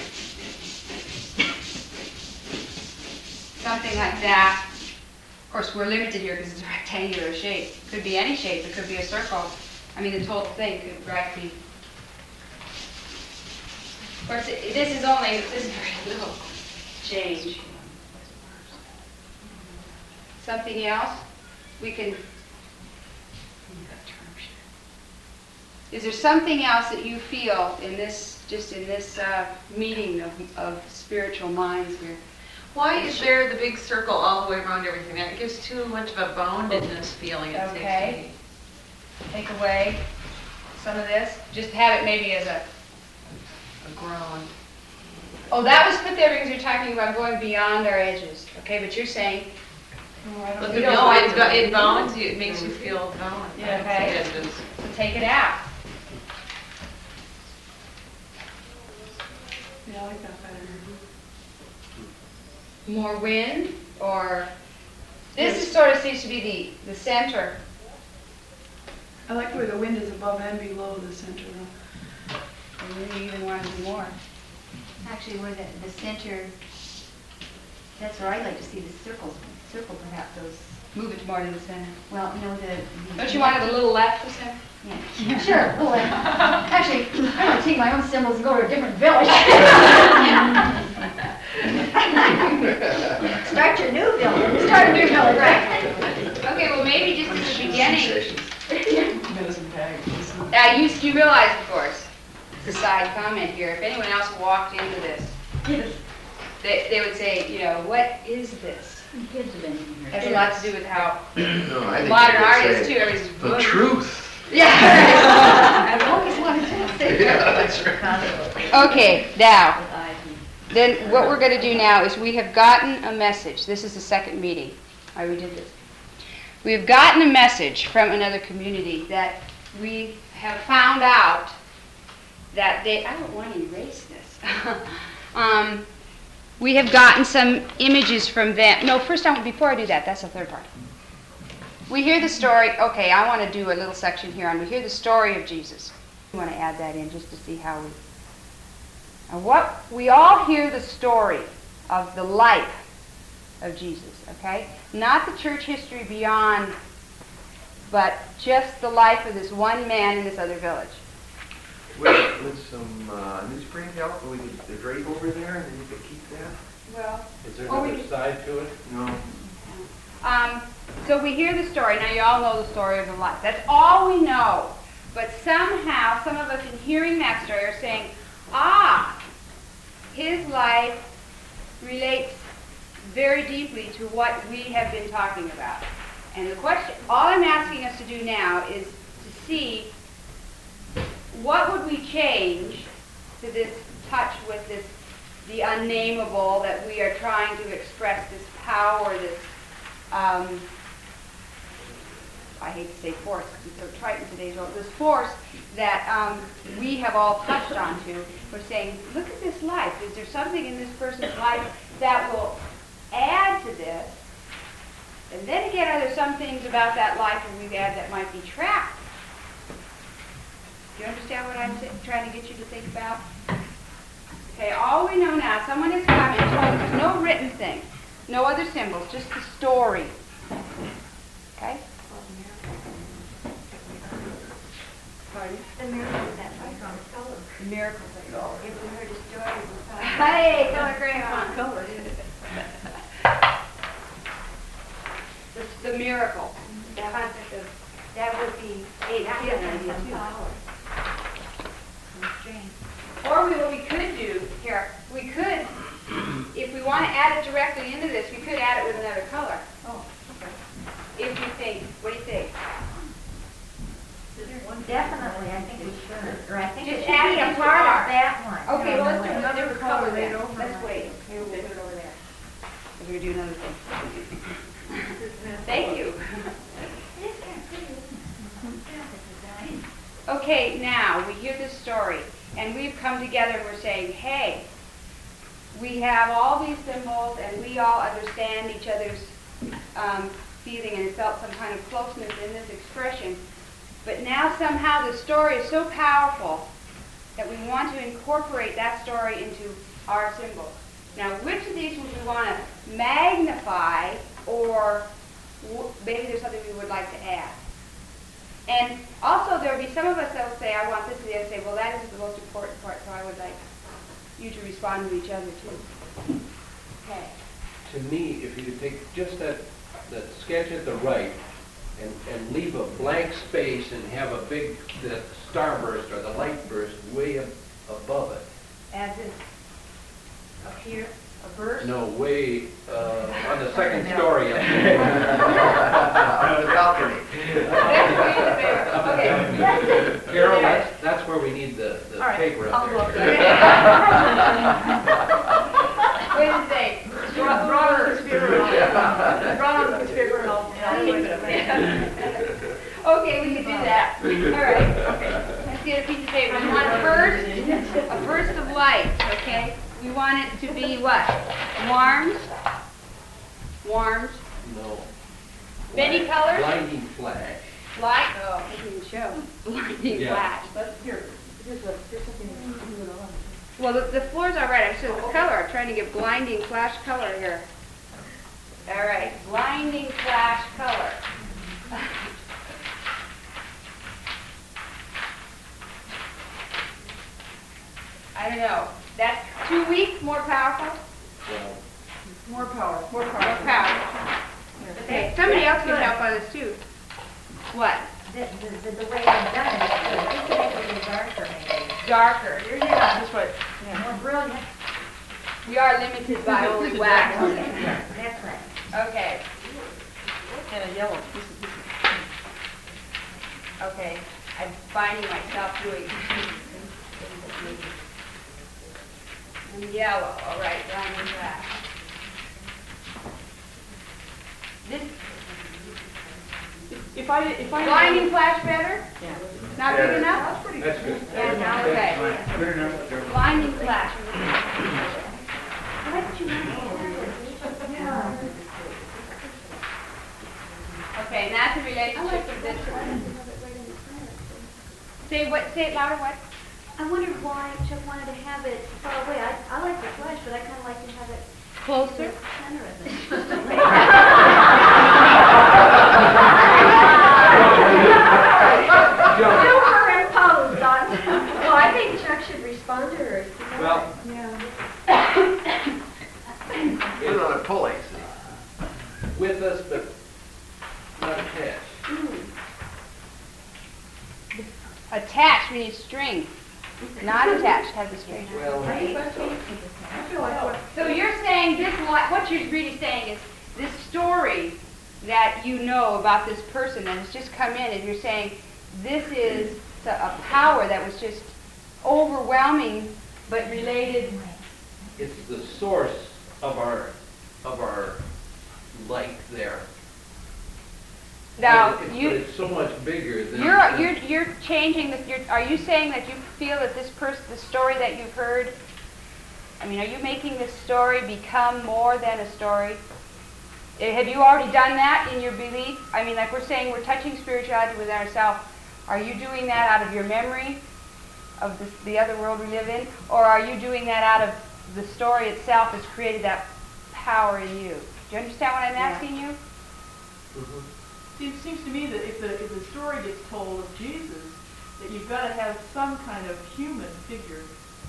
Speaker 1: Something like that. Of course, we're limited here because it's a rectangular shape. Could be any shape. It could be a circle. I mean, the total thing could practically. Of course, it- this is only, this is very little change. Something else? We can. Is there something else that you feel in this, just in this uh, meeting of, of spiritual minds here?
Speaker 14: Why is there the big circle all the way around everything? That gives too much of a boundedness feeling, it seems to
Speaker 1: Okay.
Speaker 14: me.
Speaker 1: Take away some of this, just have it maybe as a,
Speaker 14: A groan.
Speaker 1: oh, that was put there because you're talking about going beyond our edges, okay, but you're saying, oh, I don't-
Speaker 14: Look,
Speaker 1: we
Speaker 14: no,
Speaker 1: don't want
Speaker 14: it,
Speaker 1: to.
Speaker 14: bo- it bounds you, it makes you feel bound.
Speaker 1: Yeah,
Speaker 14: by
Speaker 1: okay.
Speaker 14: its edges.
Speaker 1: So take it out.
Speaker 12: Yeah, I like that better.
Speaker 1: More wind, or, this is sort of seems to be the, the center.
Speaker 12: I like the way the wind is above and below the center.
Speaker 1: And maybe even want to do more.
Speaker 4: Actually, where the, the center, that's where I'd like to see the circles, circle perhaps those,
Speaker 1: Move it more to the center.
Speaker 4: well, no, the. the-
Speaker 1: Don't you want it a little left, the center?
Speaker 4: Yeah, sure, well, uh, actually, I want to take my own symbols and go to a different village. Start your new village, start a new village, right?
Speaker 1: Okay, well, maybe just at the beginning.
Speaker 12: Medicine bag.
Speaker 1: Uh, you, you realize, of course, the side comment here, if anyone else walked into this, they, they would say, you know, what is this?
Speaker 4: Kids have been in here.
Speaker 1: Has a lot to do with how
Speaker 6: No, I think
Speaker 1: modern
Speaker 6: you could
Speaker 1: art is
Speaker 6: say
Speaker 1: too. Everybody's
Speaker 6: the
Speaker 1: looking-
Speaker 6: truth.
Speaker 1: Yeah.
Speaker 4: I've always wanted to say
Speaker 6: Yeah,
Speaker 4: that.
Speaker 6: that's right.
Speaker 1: Okay, now, then what we're going to do now is we have gotten a message. This is the second meeting. I already did this. We have gotten a message from another community that we have found out that they, I don't want to erase this. um, we have gotten some images from them. No, first I, before I do that, that's the third part. We hear the story, okay, I want to do a little section here on, we hear the story of Jesus. We want to add that in just to see how we, and what, we all hear the story of the life of Jesus, okay? Not the church history beyond, but just the life of this one man in this other village.
Speaker 6: With, with some uh, newsprint help, we could drape over there, and then you could keep that?
Speaker 1: Well,
Speaker 13: Is there
Speaker 1: Or we
Speaker 13: another
Speaker 1: could-
Speaker 13: side to it?
Speaker 6: No.
Speaker 1: Um, so we hear the story. Now you all know the story of the life. That's all we know. But somehow, some of us in hearing that story are saying, ah, his life relates very deeply to what we have been talking about. And the question, all I'm asking us to do now is to see what would we change to this touch with this, the unnameable that we are trying to express, this power, this, um, I hate to say force because it's so trite in today's world, this force that um, we have all touched onto. We're saying, look at this life. Is there something in this person's life that will add to this? And then again, are there some things about that life that we've had that might detract? Do you understand what I'm sa- trying to get you to think about? Okay, all we know now, someone has come and told us, there's no written thing, no other symbols, just the story. Okay? Pardon?
Speaker 2: The miracles that we from color.
Speaker 1: The miracles that go.
Speaker 2: If we heard a story, we thought.
Speaker 1: Hey, color grandma.
Speaker 2: Color.
Speaker 1: The, the miracle. The concept of, that would be, hey, that would be an idea too. Or we, what we could do, here, we could, if we want to add it directly into this, we could add it with another color.
Speaker 2: Oh, okay.
Speaker 1: If you think, what do you think?
Speaker 2: Definitely, I think we should. Or I think
Speaker 1: Just
Speaker 2: it should
Speaker 1: add
Speaker 2: be
Speaker 1: it
Speaker 2: a
Speaker 1: into
Speaker 2: part
Speaker 1: our-
Speaker 2: of that one.
Speaker 1: Okay, well, let's do
Speaker 2: No, no,
Speaker 1: another
Speaker 2: no.
Speaker 1: color
Speaker 12: laid
Speaker 1: then.
Speaker 12: over
Speaker 1: Let's
Speaker 12: it.
Speaker 1: wait. Maybe we'll put it over there. We're going to do another thing. Thank you.
Speaker 2: It is kind of pretty, isn't it? Yeah, the design.
Speaker 1: Okay, now, we hear this story, and we've come together and we're saying, hey, we have all these symbols, and we all understand each other's um, feeling and felt some kind of closeness in this expression. But now somehow the story is so powerful that we want to incorporate that story into our symbols. Now, which of these would we want to magnify, or w- maybe there's something we would like to add? And also, there will be some of us that will say, I want this, and the other say, well, that isn't the most important part, so I would like you to respond to each other, too. Okay.
Speaker 13: To me, if you could take just that, that sketch at the right and, and leave a blank space and have a big, the starburst or the light burst way up above it.
Speaker 2: As is up here, a burst.
Speaker 13: No, way, uh, on the second story up there.
Speaker 6: On the balcony.
Speaker 1: Okay.
Speaker 13: Carol, that's, that's where we need the, the
Speaker 2: All right,
Speaker 13: paper
Speaker 2: I'll
Speaker 13: up
Speaker 2: go up
Speaker 13: there.
Speaker 1: Wait a second.
Speaker 9: Draw, draw on this paper and I'll, draw on this paper and I'll, and I'll keep it up there.
Speaker 1: Okay, we can do that. All right. Okay. Let's get a piece of paper. We want a burst, a burst of light. Okay. We want it to be what? Warmed. Warmed.
Speaker 13: No.
Speaker 1: Many colors?
Speaker 13: Blinding flash.
Speaker 1: Light. Oh, I didn't show. Blinding
Speaker 13: Yeah.
Speaker 1: flash.
Speaker 9: But here, here's a, here's something to do it on.
Speaker 1: Well, the, the floor's all right. I'm still the color. I'm trying to get blinding flash color here. All right. Blinding flash color. I don't know. That's too weak, more powerful?
Speaker 13: Well,
Speaker 1: More power. More power. More power. Okay, somebody else can help on this too. What?
Speaker 2: The, the, the way I've done it, I think it makes it darker maybe.
Speaker 1: Darker. Here you go.
Speaker 9: That's what,
Speaker 2: More brilliant.
Speaker 1: We are limited by only wax.
Speaker 2: That's right.
Speaker 1: Okay.
Speaker 9: and a yellow. This is, this is.
Speaker 1: Okay. I'm finding myself doing and yellow. All right, blinding flash. This
Speaker 9: If I, if I.
Speaker 1: blinding flash better?
Speaker 9: Yeah.
Speaker 1: Not big enough?
Speaker 13: that's good.
Speaker 1: Yeah, now okay.
Speaker 10: Good enough.
Speaker 1: Blinding flash.
Speaker 2: Why did you not have it?
Speaker 1: Okay, and that's a relationship with this one. Say what? Say it louder. What?
Speaker 2: I wondered why Chuck wanted to have it far away. I, I like the flash, but I kind of like to have it
Speaker 1: Closer.
Speaker 2: in the center of it. Superimposed on. Well, I think Chuck should respond to her.
Speaker 13: Well,
Speaker 6: Put it on a pulley, see?
Speaker 13: with us, but not attached.
Speaker 1: Attached means string. Not attached has a string.
Speaker 13: Well,
Speaker 1: So you're saying this, li- what you're really saying is this story that you know about this person and it's just come in and you're saying this is a a power that was just overwhelming but related.
Speaker 13: it's the source of our, of our light there.
Speaker 1: Now,
Speaker 13: But it's-
Speaker 1: you-
Speaker 13: But it's so much bigger than.
Speaker 1: You're, you're, you're changing the, you're, are you saying that you feel that this person, the story that you've heard, I mean, are you making this story become more than a story? Eh, Have you already done that in your belief? I mean, like we're saying, we're touching spirituality within ourselves. Are you doing that out of your memory of this, the other world we live in? Or are you doing that out of the story itself that's created that power in you? Do you understand what I'm asking you?
Speaker 13: Mhm.
Speaker 9: See, it seems to me that if the, if the story gets told of Jesus, that you've got to have some kind of human figure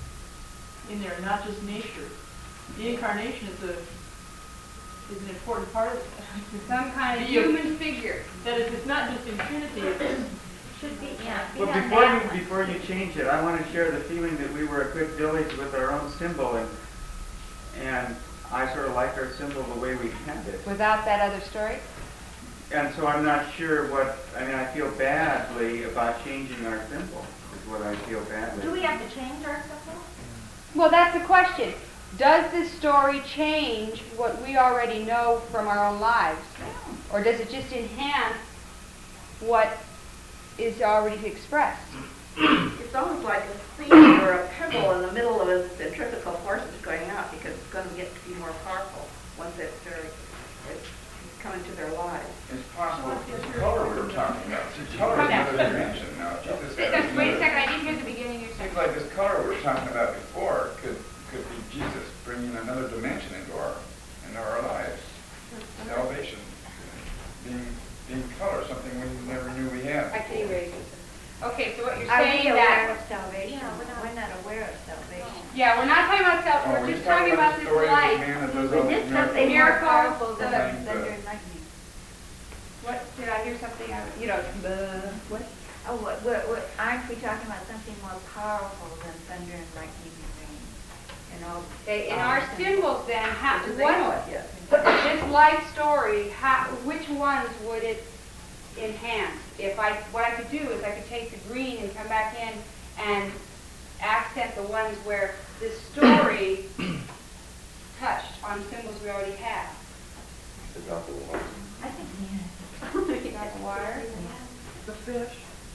Speaker 9: in there, not just nature. The incarnation is a is an important part of it.
Speaker 1: Some kind of
Speaker 9: You-
Speaker 1: human figure.
Speaker 9: That is, it's not just infinity, it's
Speaker 2: Should be, yeah. be
Speaker 7: Well,
Speaker 2: on
Speaker 7: before
Speaker 2: that
Speaker 7: you,
Speaker 2: one.
Speaker 7: before you change it, I want to share the feeling that we were a good village with our own symbol, and, and I sort of like our symbol the way we have it.
Speaker 1: Without that other story?
Speaker 7: And so I'm not sure what, I mean, I feel badly about changing our symbol, is what I feel badly.
Speaker 2: Do we have to change our symbol?
Speaker 1: Well, that's the question. Does this story change what we already know from our own lives? Or does it just enhance what is already expressed?
Speaker 15: It's almost like a seed or a pebble in the middle of a centrifugal force that's going out, because it's going to get to be more powerful once it's very, it's coming to their lives.
Speaker 8: It's possible it's the color we're talking about. See, color is
Speaker 1: Come down.
Speaker 8: another dimension now. Jesus
Speaker 1: Wait
Speaker 8: has
Speaker 1: a second,
Speaker 8: another-
Speaker 1: I didn't hear the beginning of your
Speaker 8: Seems
Speaker 1: sentence.
Speaker 8: like this color we were talking about before could, could be Jesus bringing another dimension into our, into our lives. Salvation, being, being color, something we never knew we had.
Speaker 1: I can erase it. Okay, so what you're
Speaker 4: Are
Speaker 1: saying
Speaker 4: we aware
Speaker 1: that,
Speaker 4: of salvation?
Speaker 2: Yeah, we're not-
Speaker 4: We're not aware of salvation.
Speaker 1: yeah, we're not talking about self,
Speaker 8: Oh,
Speaker 1: we're
Speaker 8: we're
Speaker 1: just talking about this
Speaker 8: the story of the
Speaker 1: life.
Speaker 8: man that does all
Speaker 4: Is
Speaker 8: these
Speaker 4: it something
Speaker 8: miracles.
Speaker 4: more
Speaker 1: Miracles,
Speaker 4: powerful than
Speaker 8: the-
Speaker 4: thunder and lightning?
Speaker 1: What, did I hear something, I- you know, the, what?
Speaker 4: Oh, what, what, what, aren't we talking about something more powerful than thunder and lightning and rain? And all.
Speaker 1: Okay, in
Speaker 4: all
Speaker 1: our
Speaker 4: the
Speaker 1: symbols then, how,
Speaker 15: Do they know
Speaker 1: what,
Speaker 15: it yet?
Speaker 1: this life story, how, which ones would it enhance? If I, what I could do is I could take the green and come back in and accent the ones where this story touched on symbols we already have.
Speaker 10: The drop of the water.
Speaker 4: I think,
Speaker 1: You got the water?
Speaker 9: the fish.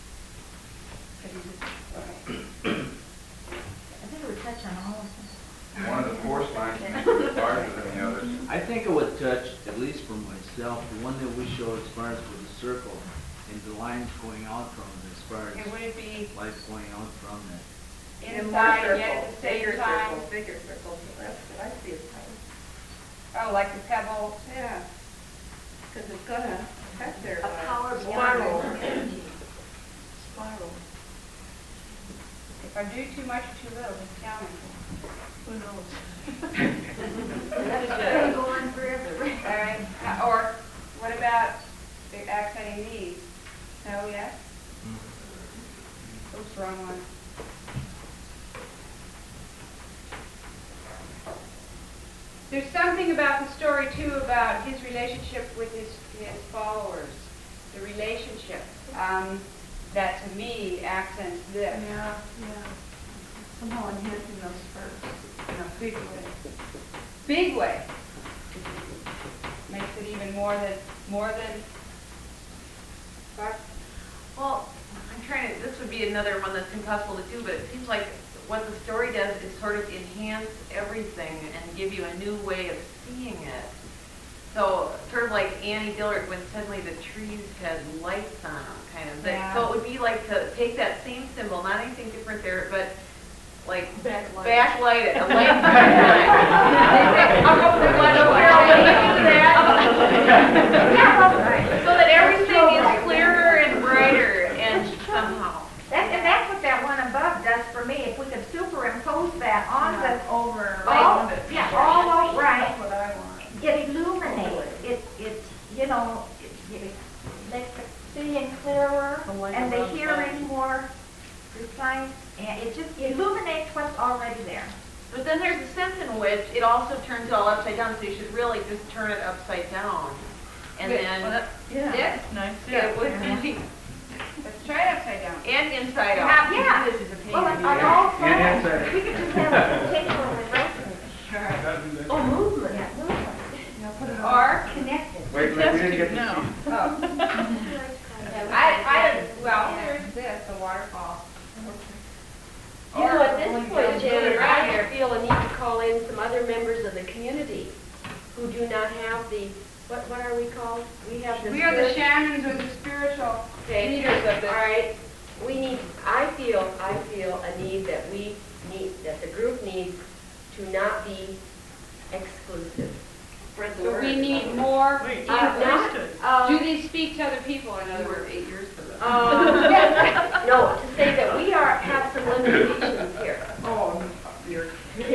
Speaker 4: I think it would touch on all of them.
Speaker 8: One of the force lines may be larger than the others.
Speaker 11: I think it would touch, at least for myself, the one that we showed as far as with the circle and the lines going out from it, as far
Speaker 1: And
Speaker 11: as
Speaker 1: would it be
Speaker 11: life going out from it.
Speaker 15: And more
Speaker 1: inside and yet at
Speaker 15: circles,
Speaker 1: the same
Speaker 15: bigger
Speaker 1: time?
Speaker 15: circles, bigger circles, that's what I see as power.
Speaker 1: Oh, like the pebble?
Speaker 15: Yeah, because it's gonna affect their
Speaker 4: A
Speaker 15: lives.
Speaker 4: power beyond
Speaker 15: Spiral.
Speaker 4: their humanity.
Speaker 15: Spiral.
Speaker 1: If I do too much or too little, just tell me.
Speaker 9: Who knows?
Speaker 4: That's gonna go on forever.
Speaker 1: All right, uh, or what about the accenting these? No, yes? Oops, wrong one. There's something about the story too about his relationship with his, his followers, the relationship, um, that to me accents this.
Speaker 12: Yeah, yeah. Somehow enhancing those first, in a big way.
Speaker 1: Big way. Makes it even more than, more than, what?
Speaker 14: Well, I'm trying to, this would be another one that's impossible to do, but it seems like what the story does is sort of enhance everything and give you a new way of seeing it. So, sort of like Annie Dillard when suddenly the trees had lights on them, kind of.
Speaker 1: Yeah.
Speaker 14: So it would be like to take that same symbol, not anything different there, but like
Speaker 9: Backlight.
Speaker 14: backlight it, a light backlight. I'll go with the one over here, I'll do that. Yeah, so that everything is clearer and brighter and somehow.
Speaker 2: That, and that's what that one above does for me, if we could superimpose that on the,
Speaker 9: Over.
Speaker 2: all, yeah, all over, right.
Speaker 9: That's what I want.
Speaker 2: It illuminates, it, it, you know, it, it makes the seeing clearer
Speaker 9: The light
Speaker 2: and the
Speaker 9: above
Speaker 2: hearing
Speaker 9: that.
Speaker 2: more precise, and it just illuminates what's already there.
Speaker 14: But then there's a sense in which it also turns all upside down, so you should really just turn it upside down. And
Speaker 1: Wait,
Speaker 14: then
Speaker 9: Well, that, yeah,
Speaker 14: this,
Speaker 9: that's nice.
Speaker 14: it would be,
Speaker 1: Let's try it upside down.
Speaker 14: and inside out.
Speaker 2: Yeah,
Speaker 1: This is a pain
Speaker 2: well,
Speaker 1: in
Speaker 2: on
Speaker 1: the
Speaker 2: on
Speaker 1: ass.
Speaker 2: all
Speaker 7: And
Speaker 2: sides,
Speaker 7: inside.
Speaker 2: we could just have a continual reversing.
Speaker 15: Oh, movement.
Speaker 2: Yeah, movement,
Speaker 1: Or,
Speaker 2: connected.
Speaker 7: Wait, wait, we didn't get to
Speaker 9: No.
Speaker 7: see.
Speaker 1: oh,
Speaker 3: have the, what, what are we called? We have the.
Speaker 1: We are the
Speaker 3: spirit-
Speaker 1: shamans or the spiritual
Speaker 3: Okay,
Speaker 1: leaders of this.
Speaker 3: all right. We need, I feel, I feel a need that we need, that the group needs to not be exclusive.
Speaker 1: So we need more.
Speaker 9: Wait,
Speaker 3: Uh, not, um,
Speaker 1: Do they speak to other people, in other words? Eight years ago.
Speaker 3: Um, no, to say that we are, have some limitations here.
Speaker 9: Oh, you're.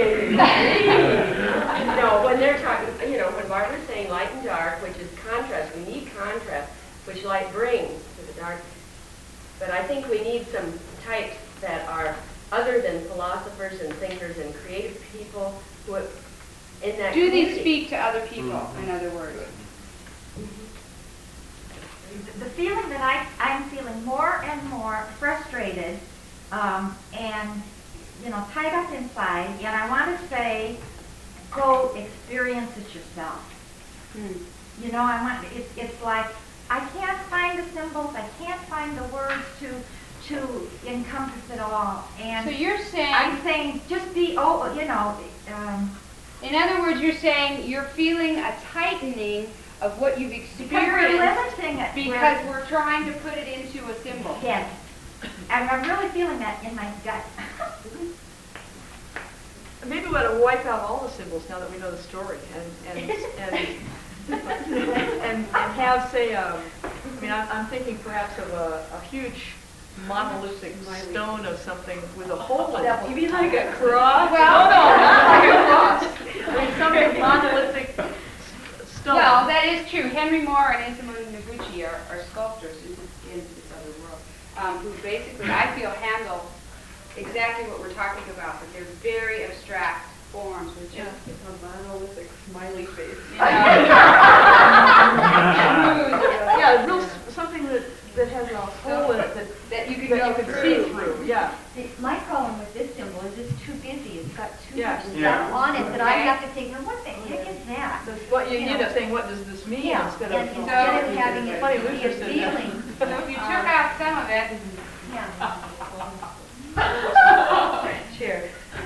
Speaker 3: No, when they're talking, you know, when Barbara's saying light and dark, which is contrast, we need contrast, which light brings to the dark. But I think we need some types that are other than philosophers and thinkers and creative people who are in that
Speaker 1: Do they
Speaker 3: community.
Speaker 1: speak to other people, in other words?
Speaker 2: The feeling that I, I'm feeling more and more frustrated um, and, you know, tied up inside, and I want to say, go experience it yourself.
Speaker 1: Hmm.
Speaker 2: You know, I want, it's, it's like, I can't find the symbols, I can't find the words to, to encompass it all. And
Speaker 1: So you're saying,
Speaker 2: I'm saying, just be, oh, you know, um,
Speaker 1: in other words, you're saying you're feeling a tightening of what you've
Speaker 2: because we're
Speaker 1: experienced
Speaker 2: limiting it.
Speaker 1: because we're trying to put it into a symbol.
Speaker 2: Yes. And I'm really feeling that in my gut.
Speaker 9: Maybe we ought to wipe out all the symbols now that we know the story, and and and and, and have, say, um, I mean, I'm, I'm thinking perhaps of a, a huge monolithic stone of something with a hole in it. You mean like a cross?
Speaker 1: Well,
Speaker 9: no, not like a cross. I mean, something monolithic s- stone.
Speaker 1: Well, that is true. Henry Moore and Isamu Noguchi are, are sculptors in this, in this other world, um, who basically, I feel, handle exactly what we're talking about, but they're very abstract forms with
Speaker 9: Yeah,
Speaker 1: just
Speaker 9: a monolithic smiley face.
Speaker 1: you know,
Speaker 9: Yeah, real, s- something that, that has a hole in it that,
Speaker 1: that you can
Speaker 9: that
Speaker 1: go
Speaker 9: you can see
Speaker 1: through.
Speaker 9: through, yeah.
Speaker 4: See, my problem with this symbol is it's too busy. It's got too
Speaker 9: Yeah.
Speaker 4: much stuff
Speaker 8: Yeah.
Speaker 4: on it that I
Speaker 1: Okay.
Speaker 4: have to think, now what the heck is that?
Speaker 9: That's what you
Speaker 4: You
Speaker 9: need,
Speaker 4: know.
Speaker 9: of saying, what does this mean,
Speaker 4: Yeah,
Speaker 9: instead
Speaker 4: and
Speaker 9: of.
Speaker 4: instead of having it
Speaker 9: Funny,
Speaker 4: be a
Speaker 9: Lucia said that.
Speaker 4: feeling.
Speaker 1: So if you took out some of it,
Speaker 4: Yeah.
Speaker 9: Chair.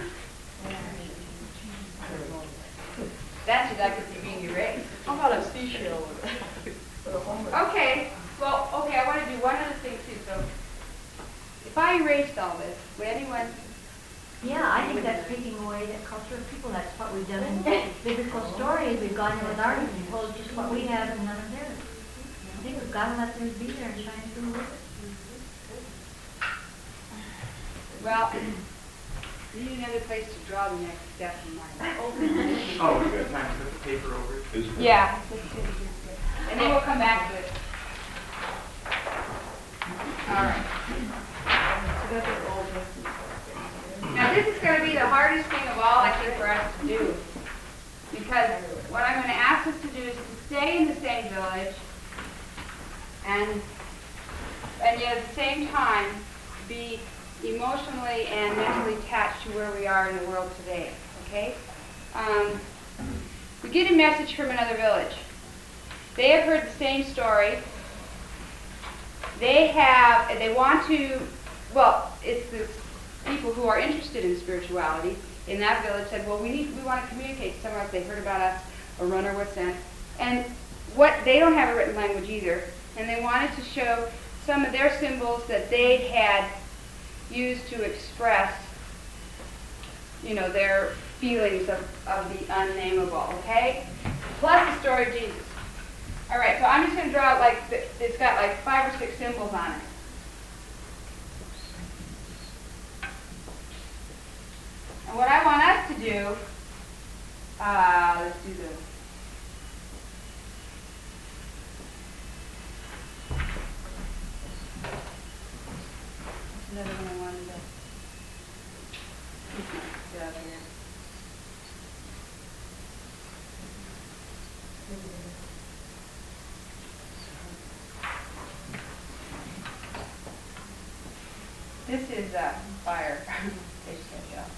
Speaker 1: that should like it being erased.
Speaker 9: How about a seashell with a hole in it?
Speaker 1: Okay, well, okay, I want to do one other thing too. So if I erased all this, would anyone?
Speaker 4: Yeah, I think that's taking away the culture of people. That's what we've done in biblical stories. We've gone in with artists and told just what we have and none of theirs. I think we've got to let theirs be there and shine through with it.
Speaker 1: Well, we need another place to draw the next step in my
Speaker 16: Oh, we got time to put the paper over it?
Speaker 10: Is-
Speaker 1: Yeah, let's do it. And then we'll come back to it. All right.
Speaker 9: So that's an old Testament.
Speaker 1: Now, this is going to be the hardest thing of all, I think, for us to do. Because what I'm going to ask us to do is to stay in the same village and, and yet at the same time be emotionally and mentally attached to where we are in the world today, okay? Um, we get a message from another village. They have heard the same story. They have, they want to, well, it's the people who are interested in spirituality in that village said, well, we need, we want to communicate to someone else. They heard about us, a runner was sent. And what, they don't have a written language either, and they wanted to show some of their symbols that they had used to express, you know, their feelings of, of the unnameable, okay? Plus the story of Jesus. All right, so I'm just going to draw like, th- it's got like five or six symbols on it. And what I want us to do, uh, let's do this. Another one I wanted to get out of here. This is uh, fire. They just got shot.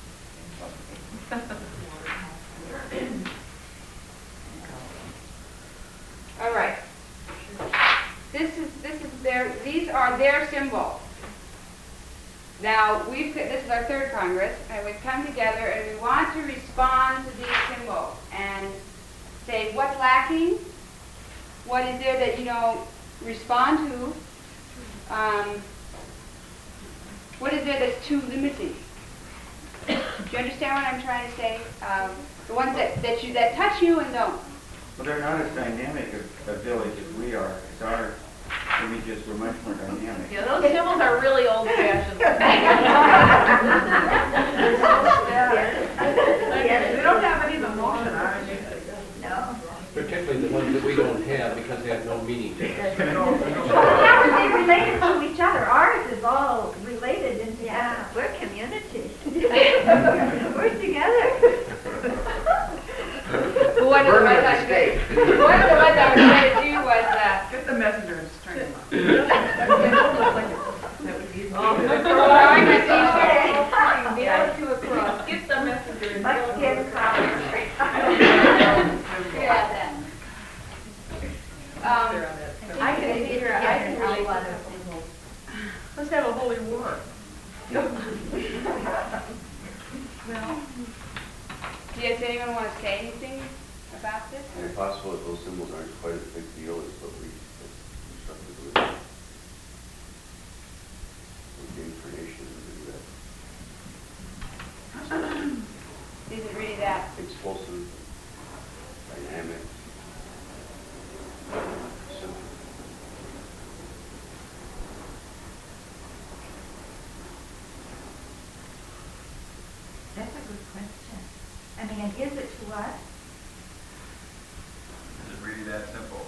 Speaker 1: All right. This is this is their these are their symbols. Now we've this is our third Congress, and we've come together and we want to respond to these symbols. And say what's lacking, what is there that, you know, respond to, um, what is there that's too limiting? Do you understand what I'm trying to say? Um, the ones that, that you that touch you and don't.
Speaker 7: Well, they're not as dynamic a, a village as we are. It's our, we just, we're much more dynamic.
Speaker 14: Yeah, those symbols are really old fashioned.
Speaker 15: Yes.
Speaker 14: We don't have any emotion, are we?
Speaker 15: No.
Speaker 13: Particularly the ones that we don't have because they have no meaning to us.
Speaker 2: Well, how are they related to each other? Ours is all related and
Speaker 15: Yeah,
Speaker 2: together.
Speaker 15: we're community.
Speaker 2: We're together.
Speaker 1: But one of the
Speaker 6: Burn
Speaker 1: ones
Speaker 6: at
Speaker 1: I
Speaker 6: the
Speaker 1: was
Speaker 6: stake.
Speaker 1: gonna- one of the ones I was going to do was, uh,
Speaker 9: Get the messenger and just turn him on.
Speaker 14: That would be
Speaker 1: oh, drawing a t-shirt.
Speaker 14: Nail it to a cross. Get the messenger and nail
Speaker 2: Let's
Speaker 14: it to
Speaker 2: get
Speaker 14: a
Speaker 2: it
Speaker 14: cross.
Speaker 1: Yeah, that. Um,
Speaker 2: I can figure, I can really want to.
Speaker 9: Let's have a holy war.
Speaker 1: well, does anyone want to say anything about this?
Speaker 10: Is it possible that those symbols aren't quite as big deal as what we constructed with with the incarnation and that
Speaker 1: Isn't really that.
Speaker 10: explosive, dynamic, simple?
Speaker 2: That's a good question. I mean, and is it to us?
Speaker 8: Is it really that simple?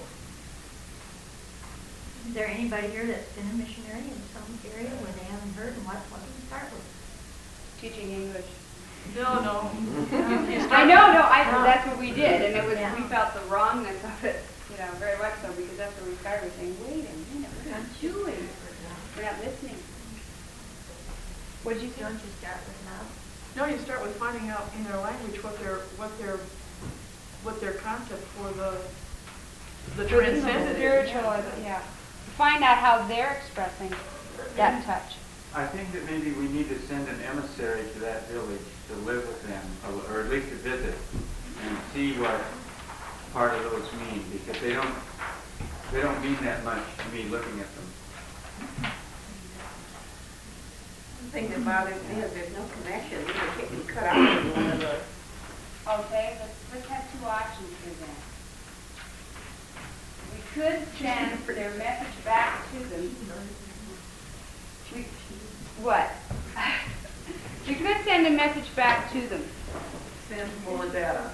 Speaker 2: Is there anybody here that's been a missionary in some area where they haven't heard, and what, what do we start with?
Speaker 1: Teaching English.
Speaker 9: No, no.
Speaker 1: I know, no, I, that's what we did, and it was,
Speaker 2: Yeah.
Speaker 1: we felt the wrongness of it, you know, very much so, because that's where we started saying, wait a minute, we're not doing, we're not listening. What did you say?
Speaker 2: Don't you start with love?
Speaker 9: No, you start with finding out in their language what their, what their, what their concept for the, the transcendent is.
Speaker 1: Spiritual, yeah. Find out how they're expressing that touch.
Speaker 7: I think that maybe we need to send an emissary to that village to live with them, or, or at least to visit, and see what part of those mean, because they don't, they don't mean that much to me looking at them.
Speaker 15: The thing that bothers me is there's no connection. We were getting cut out of one of the.
Speaker 1: Okay, let's, let's have two options for them. We could send their message back to them. We, what? We could send a message back to them.
Speaker 9: Send more data.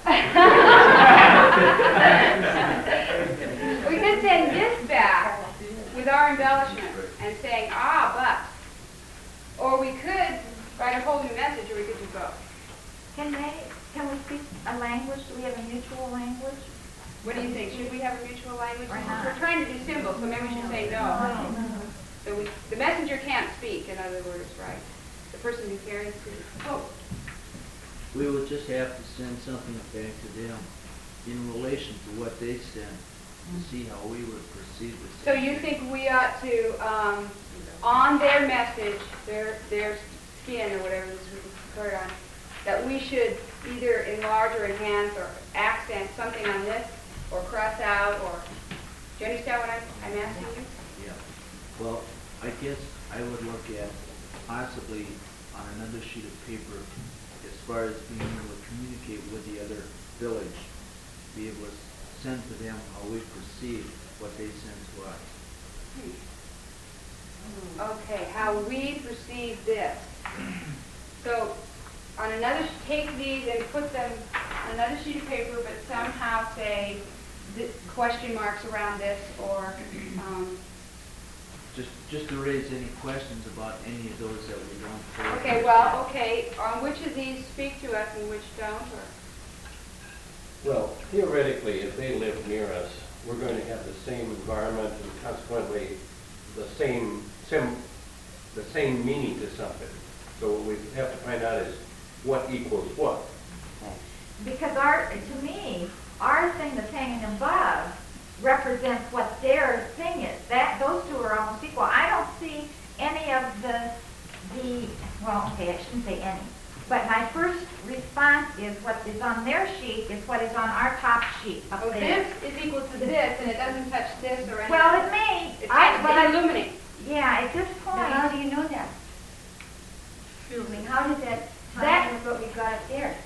Speaker 1: We could send this back with our embellishment and saying, ah, but. Or we could write a whole new message, or we could do both.
Speaker 2: Can they, can we speak a language? Do we have a mutual language?
Speaker 1: What do you think? Should we have a mutual language?
Speaker 2: Or not?
Speaker 1: We're trying to do symbols, so maybe we should say no. So we, the messenger can't speak, in other words, right? The person who carries the, oh,
Speaker 11: We will just have to send something back to them in relation to what they send, to see how we would perceive this.
Speaker 1: so you think we ought to, um, on their message, their, their skin or whatever this is recorded on, that we should either enlarge or enhance or accent something on this, or cross out, or, do you understand what I'm, I'm asking you?
Speaker 11: Yeah. Well, I guess I would look at possibly on another sheet of paper, as far as being able to communicate with the other village, be able to send to them how we perceive what they send to us.
Speaker 1: Okay, how we perceive this. So, on another, take these and put them on another sheet of paper, but somehow say th- question marks around this, or, um,
Speaker 11: Just, just to raise any questions about any of those that we don't.
Speaker 1: okay, well, okay, on which of these speak to us and which don't, or?
Speaker 17: Well, theoretically, if they live near us, we're going to have the same environment and consequently the same, sim, the same meaning to something. So what we have to find out is what equals what.
Speaker 2: Because our, to me, our thing that's hanging above represents what their thing is. That, those two are almost equal. I don't see any of the, the, well, okay, I shouldn't say any. But my first response is what is on their sheet is what is on our top sheet up
Speaker 1: Oh,
Speaker 2: there.
Speaker 1: this is equal to this, and it doesn't touch this or anything.
Speaker 2: Well, it may,
Speaker 1: It
Speaker 2: I,
Speaker 1: it
Speaker 2: but I,
Speaker 1: illuminates.
Speaker 2: yeah, at this
Speaker 4: Now, how do
Speaker 2: point,
Speaker 4: you know that? I mean, how does that tie
Speaker 2: That-
Speaker 4: in with what we've got up there?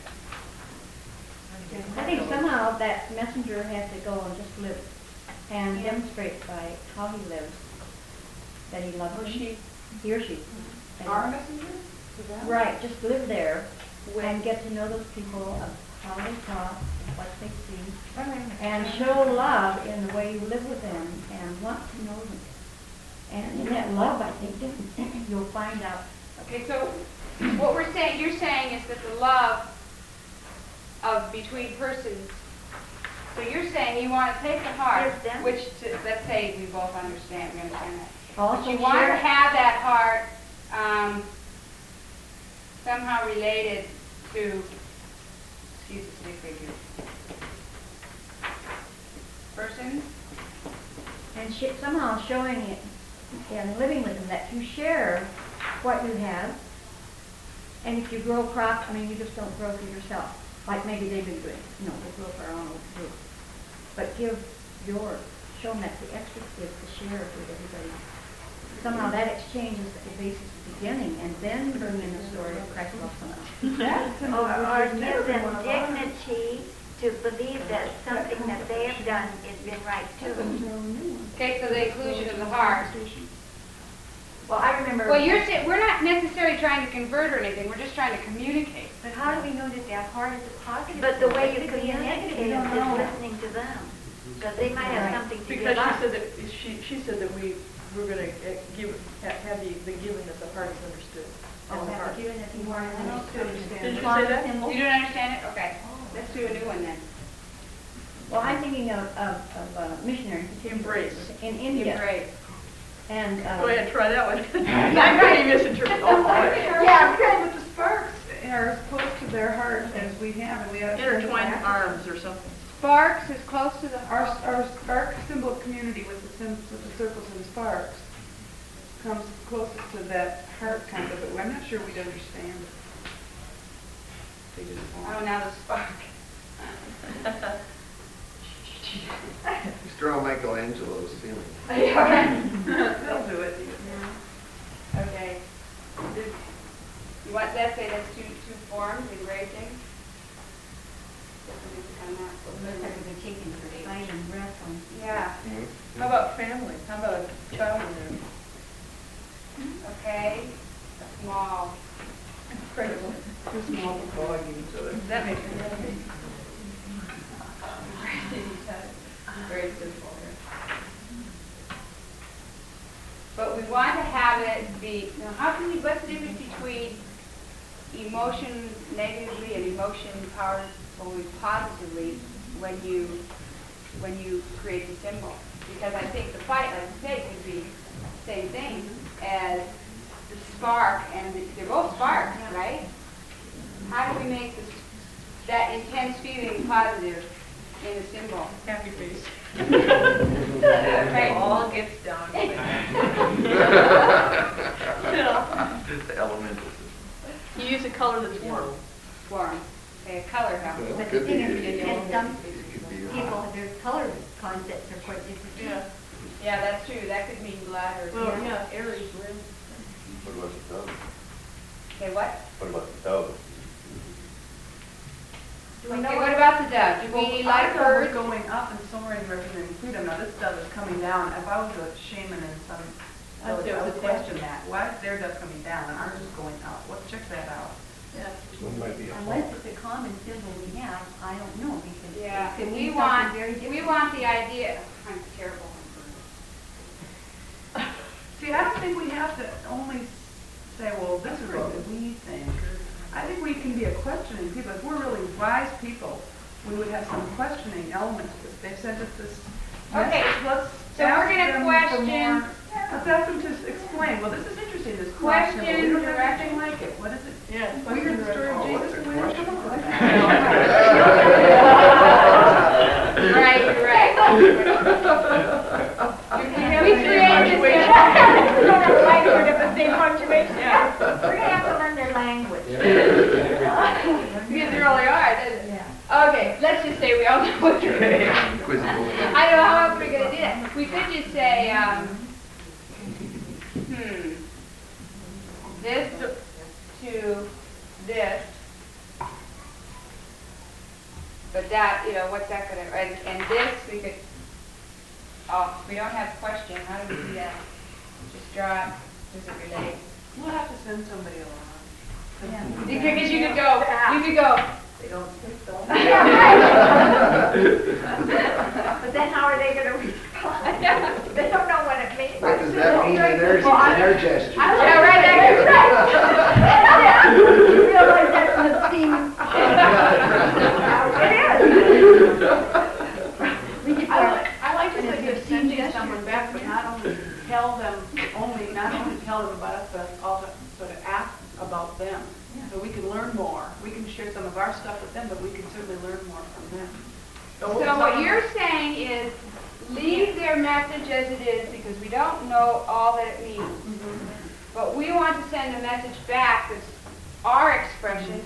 Speaker 4: I think somehow that messenger has to go and just live and demonstrate by how he lives, that he loves them.
Speaker 1: she?
Speaker 4: He or she.
Speaker 12: Our messenger?
Speaker 4: Right, just live there and get to know those people, of how they talk, what they see, and show love in the way you live with them and want to know them. And in that love, I think, you'll find out.
Speaker 1: Okay, so what we're saying, you're saying is that the love of between persons, so you're saying you want to take the heart,
Speaker 2: Yes, then.
Speaker 1: which, to- let's say we both understand, we understand that. But
Speaker 4: Also
Speaker 1: you want to
Speaker 4: share-
Speaker 1: have that heart um, somehow related to, excuse the stick figure, persons?
Speaker 4: And sh- somehow showing it and living with them that you share what you have. And if you grow crops, I mean, you just don't grow for yourself, like maybe they've been doing. You know, they grow for our own food. But give yours. Show them that's the extra gift to share with everybody. Somehow that exchange is the basis of beginning, and then bring in the story of Christ love somehow.
Speaker 2: oh, or give them dignity to believe that something that they have done has been right too.
Speaker 1: Okay, so the inclusion of the heart.
Speaker 4: Well, I remember.
Speaker 1: Well, you're saying, we're not necessarily trying to convert or anything, we're just trying to communicate.
Speaker 4: But how do we know that that heart is a positive?
Speaker 2: But the
Speaker 4: thing?
Speaker 2: way
Speaker 4: It
Speaker 2: you
Speaker 4: could be a negative,
Speaker 2: communicate
Speaker 4: we don't know.
Speaker 2: is listening to them. Because they might have
Speaker 4: Right.
Speaker 2: something to
Speaker 9: Because
Speaker 2: give
Speaker 9: she
Speaker 2: us.
Speaker 9: said that, she, she said that we, we're gonna uh, give, ha- have the, the giving that the heart is understood.
Speaker 4: Oh,
Speaker 9: And the
Speaker 4: have
Speaker 9: heart.
Speaker 4: the giving that you are understood.
Speaker 9: Did you say that?
Speaker 1: You don't understand it? Okay, let's do a new one then.
Speaker 4: Well, I'm thinking of, of, of uh, missionaries.
Speaker 9: Embrace.
Speaker 4: In India.
Speaker 1: Embrace.
Speaker 4: And, uh.
Speaker 9: Go ahead, try that one. I'm pretty misinterpreted. Oh, boy.
Speaker 12: Yeah, because with the sparks are as close to their heart as we have, and we have.
Speaker 9: Intertwined arms or something.
Speaker 1: Sparks is close to the
Speaker 12: Our,
Speaker 1: heart.
Speaker 12: our spark symbol of community with the sim, with the circles and sparks comes closest to that heart kind of, but I'm not sure we'd understand it. They just
Speaker 1: Oh,
Speaker 12: won't.
Speaker 1: now the spark.
Speaker 6: Just draw Michelangelo's ceiling.
Speaker 12: They'll do it.
Speaker 1: Okay. This- You want that, say that's two, two forms, embracing? This will be kind of not-
Speaker 4: Looks like we've been taking for sight and breath on.
Speaker 1: Yeah,
Speaker 9: How about family? How about a child in there?
Speaker 1: okay, small.
Speaker 9: Incredible.
Speaker 12: Too small for fogging each other.
Speaker 9: That makes me happy. Very simple here.
Speaker 1: But we want to have it be, now how can you, what's the difference between emotion negatively and emotion powerfully positively when you, when you create the symbol? Because I think the fight, like you say, could be the same thing as the spark, and the- they're both sparks, right? How do we make this, that intense feeling positive in a symbol?
Speaker 9: Happy face.
Speaker 1: Okay.
Speaker 14: All gets down.
Speaker 9: You know,
Speaker 6: The elemental
Speaker 9: you use a color that's warm.
Speaker 1: Warm. Okay, color helps.
Speaker 6: system.
Speaker 4: But
Speaker 6: Could
Speaker 4: the
Speaker 6: be,
Speaker 4: thing is,
Speaker 6: it
Speaker 4: and some
Speaker 6: could be.
Speaker 4: people, their color concepts are quite different.
Speaker 9: Yeah.
Speaker 1: Yeah, that's true. That could mean blood or.
Speaker 9: Well, yeah, Aries, red.
Speaker 10: What about the dove?
Speaker 1: Okay, what?
Speaker 10: What about the dove?
Speaker 1: Do we know what about the dove? Do we
Speaker 12: Well,
Speaker 1: like
Speaker 12: our dove
Speaker 1: birds?
Speaker 12: was going up and soaring, representing freedom. Now this dove is coming down. If I was a shaman in some
Speaker 9: I'd
Speaker 12: village,
Speaker 9: say it
Speaker 12: I
Speaker 9: was
Speaker 12: would
Speaker 9: a
Speaker 12: question that. Why is their dove coming down and ours is going up? Let's check that out.
Speaker 9: Yeah.
Speaker 13: One might be a
Speaker 4: Unless it's a common symbol we have, I don't know, because
Speaker 1: Yeah,
Speaker 4: it could
Speaker 1: we
Speaker 4: mean
Speaker 1: want,
Speaker 4: something very different.
Speaker 1: we want the idea, I'm terrible.
Speaker 12: See, I don't think we have to only say, well, this is what we think. I think we can be a questioning people. If we're really wise people, we would have some questioning elements. If they sent us this
Speaker 1: Okay,
Speaker 12: message, let's
Speaker 1: so we're
Speaker 12: ask
Speaker 1: gonna
Speaker 12: them for
Speaker 1: question-
Speaker 12: more- Let's ask them to explain, well, this is interesting, this cross symbol. We
Speaker 1: Question
Speaker 12: don't have
Speaker 1: direct-
Speaker 12: anything like it. What is it?
Speaker 9: Yeah.
Speaker 12: We heard the story of Jesus and we didn't come up with it.
Speaker 1: Right, you're right. We created this.
Speaker 2: We're gonna have to learn their language.
Speaker 1: You really are, doesn't it?
Speaker 4: Yeah.
Speaker 1: Okay, let's just say we all know what we're doing.
Speaker 6: Inquisitive.
Speaker 1: I don't know how else we're gonna do that. We could just say, um, hmm, this to this, but that, you know, what's that gonna, and, and this, we could, oh, we don't have question, how do we do that? Just draw, does it relate?
Speaker 12: We'll have to send somebody along.
Speaker 1: Because you could go, you could go,
Speaker 2: They don't think so.
Speaker 1: But
Speaker 2: But then how are they gonna respond? They don't know what it means.
Speaker 6: What does that mean in their, in their gesture?
Speaker 1: yeah, right, that's right.
Speaker 4: You realize that's an esteem.
Speaker 2: It is.
Speaker 12: I like, I like to think of sending someone back, but not only tell them, only, not only tell them about us, but also sort of ask about them. So we can learn more. We can share some of our stuff with them, but we can certainly learn more from them.
Speaker 1: So what you're saying is leave their message as it is because we don't know all that it means.
Speaker 12: Mm-hmm.
Speaker 1: But we want to send a message back that's our expression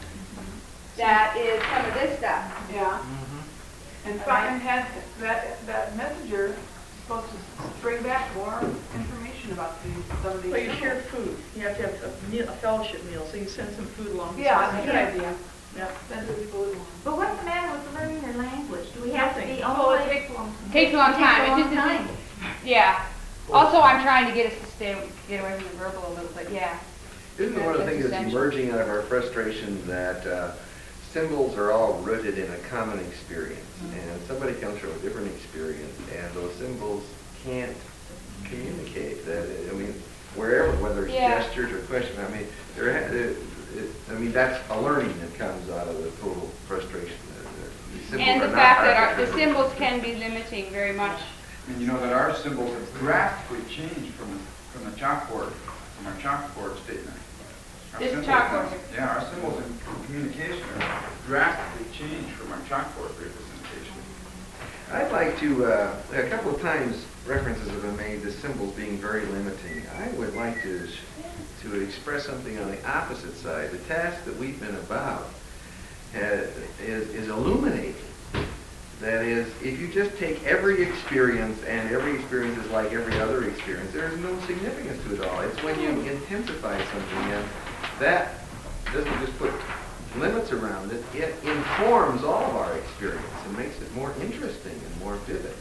Speaker 1: that is some of this stuff.
Speaker 12: Yeah. And find had that, that messenger is supposed to bring back more information about these, some of these.
Speaker 9: Well, you share food. You have to have a meal, a fellowship meal, so you send some food along.
Speaker 12: Yeah, that's a good
Speaker 9: Yeah.
Speaker 12: idea.
Speaker 9: Yeah.
Speaker 12: Send them food along.
Speaker 2: But what's the matter with learning their language? Do we have to be
Speaker 12: Oh,
Speaker 2: only?
Speaker 12: it takes a long time.
Speaker 1: Takes a long time.
Speaker 2: Takes a
Speaker 1: It
Speaker 2: long
Speaker 1: just
Speaker 2: time.
Speaker 1: isn't- Yeah. Also, I'm trying to get us to stay, get away from the verbal a little bit, yeah.
Speaker 6: Isn't it one of the
Speaker 1: That's
Speaker 6: things that's
Speaker 1: essential.
Speaker 6: emerging out of our frustration that uh, symbols are all rooted in a common experience? And somebody comes from a different experience, and those symbols can't communicate that. I mean, wherever, whether it's
Speaker 1: Yeah.
Speaker 6: gestures or questions, I mean, there, ha- it, it, I mean, that's a learning that comes out of the total frustration. The- the- these symbols
Speaker 1: And
Speaker 6: are
Speaker 1: the
Speaker 6: not
Speaker 1: fact that our, the
Speaker 6: arbitrary.
Speaker 1: symbols can be limiting very much.
Speaker 8: And you know that our symbols have drastically changed from, from the chalkboard, from our chalkboard statement. Our
Speaker 1: This
Speaker 8: symbols-
Speaker 1: chalkboard.
Speaker 8: Yeah, our symbols in communication are drastically changed from our chalkboard representation.
Speaker 6: I'd like to, uh, a couple of times references have been made to symbols being very limiting. I would like to, to express something on the opposite side. The task that we've been about uh, is, is illuminating. That is, if you just take every experience and every experience is like every other experience, there is no significance to it all. It's when you intensify something and that doesn't just put limits around it, it informs all of our experience and makes it more interesting and more vivid.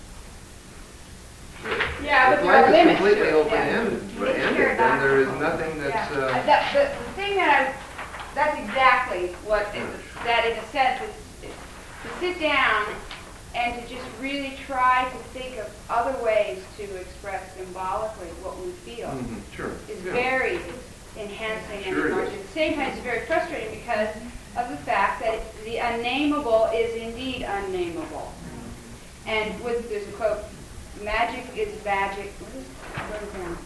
Speaker 1: Yeah, but
Speaker 6: If
Speaker 1: there are
Speaker 6: life is
Speaker 1: limits to
Speaker 6: completely
Speaker 1: it,
Speaker 6: open-ended,
Speaker 1: yeah.
Speaker 6: ended, then there is nothing that's,
Speaker 1: Yeah.
Speaker 6: uh,
Speaker 1: That, the, the thing that I, that's exactly what, it, that in a sense is, is to sit down and to just really try to think of other ways to express symbolically what we feel
Speaker 6: mhm, sure.
Speaker 1: is
Speaker 6: Yeah.
Speaker 1: very enhancing and
Speaker 6: Sure it
Speaker 1: enlarging.
Speaker 6: is.
Speaker 1: At the same time, it's very frustrating because of the fact that the unnameable is indeed unnameable. And with, there's a quote, magic is magic, what is, what is that?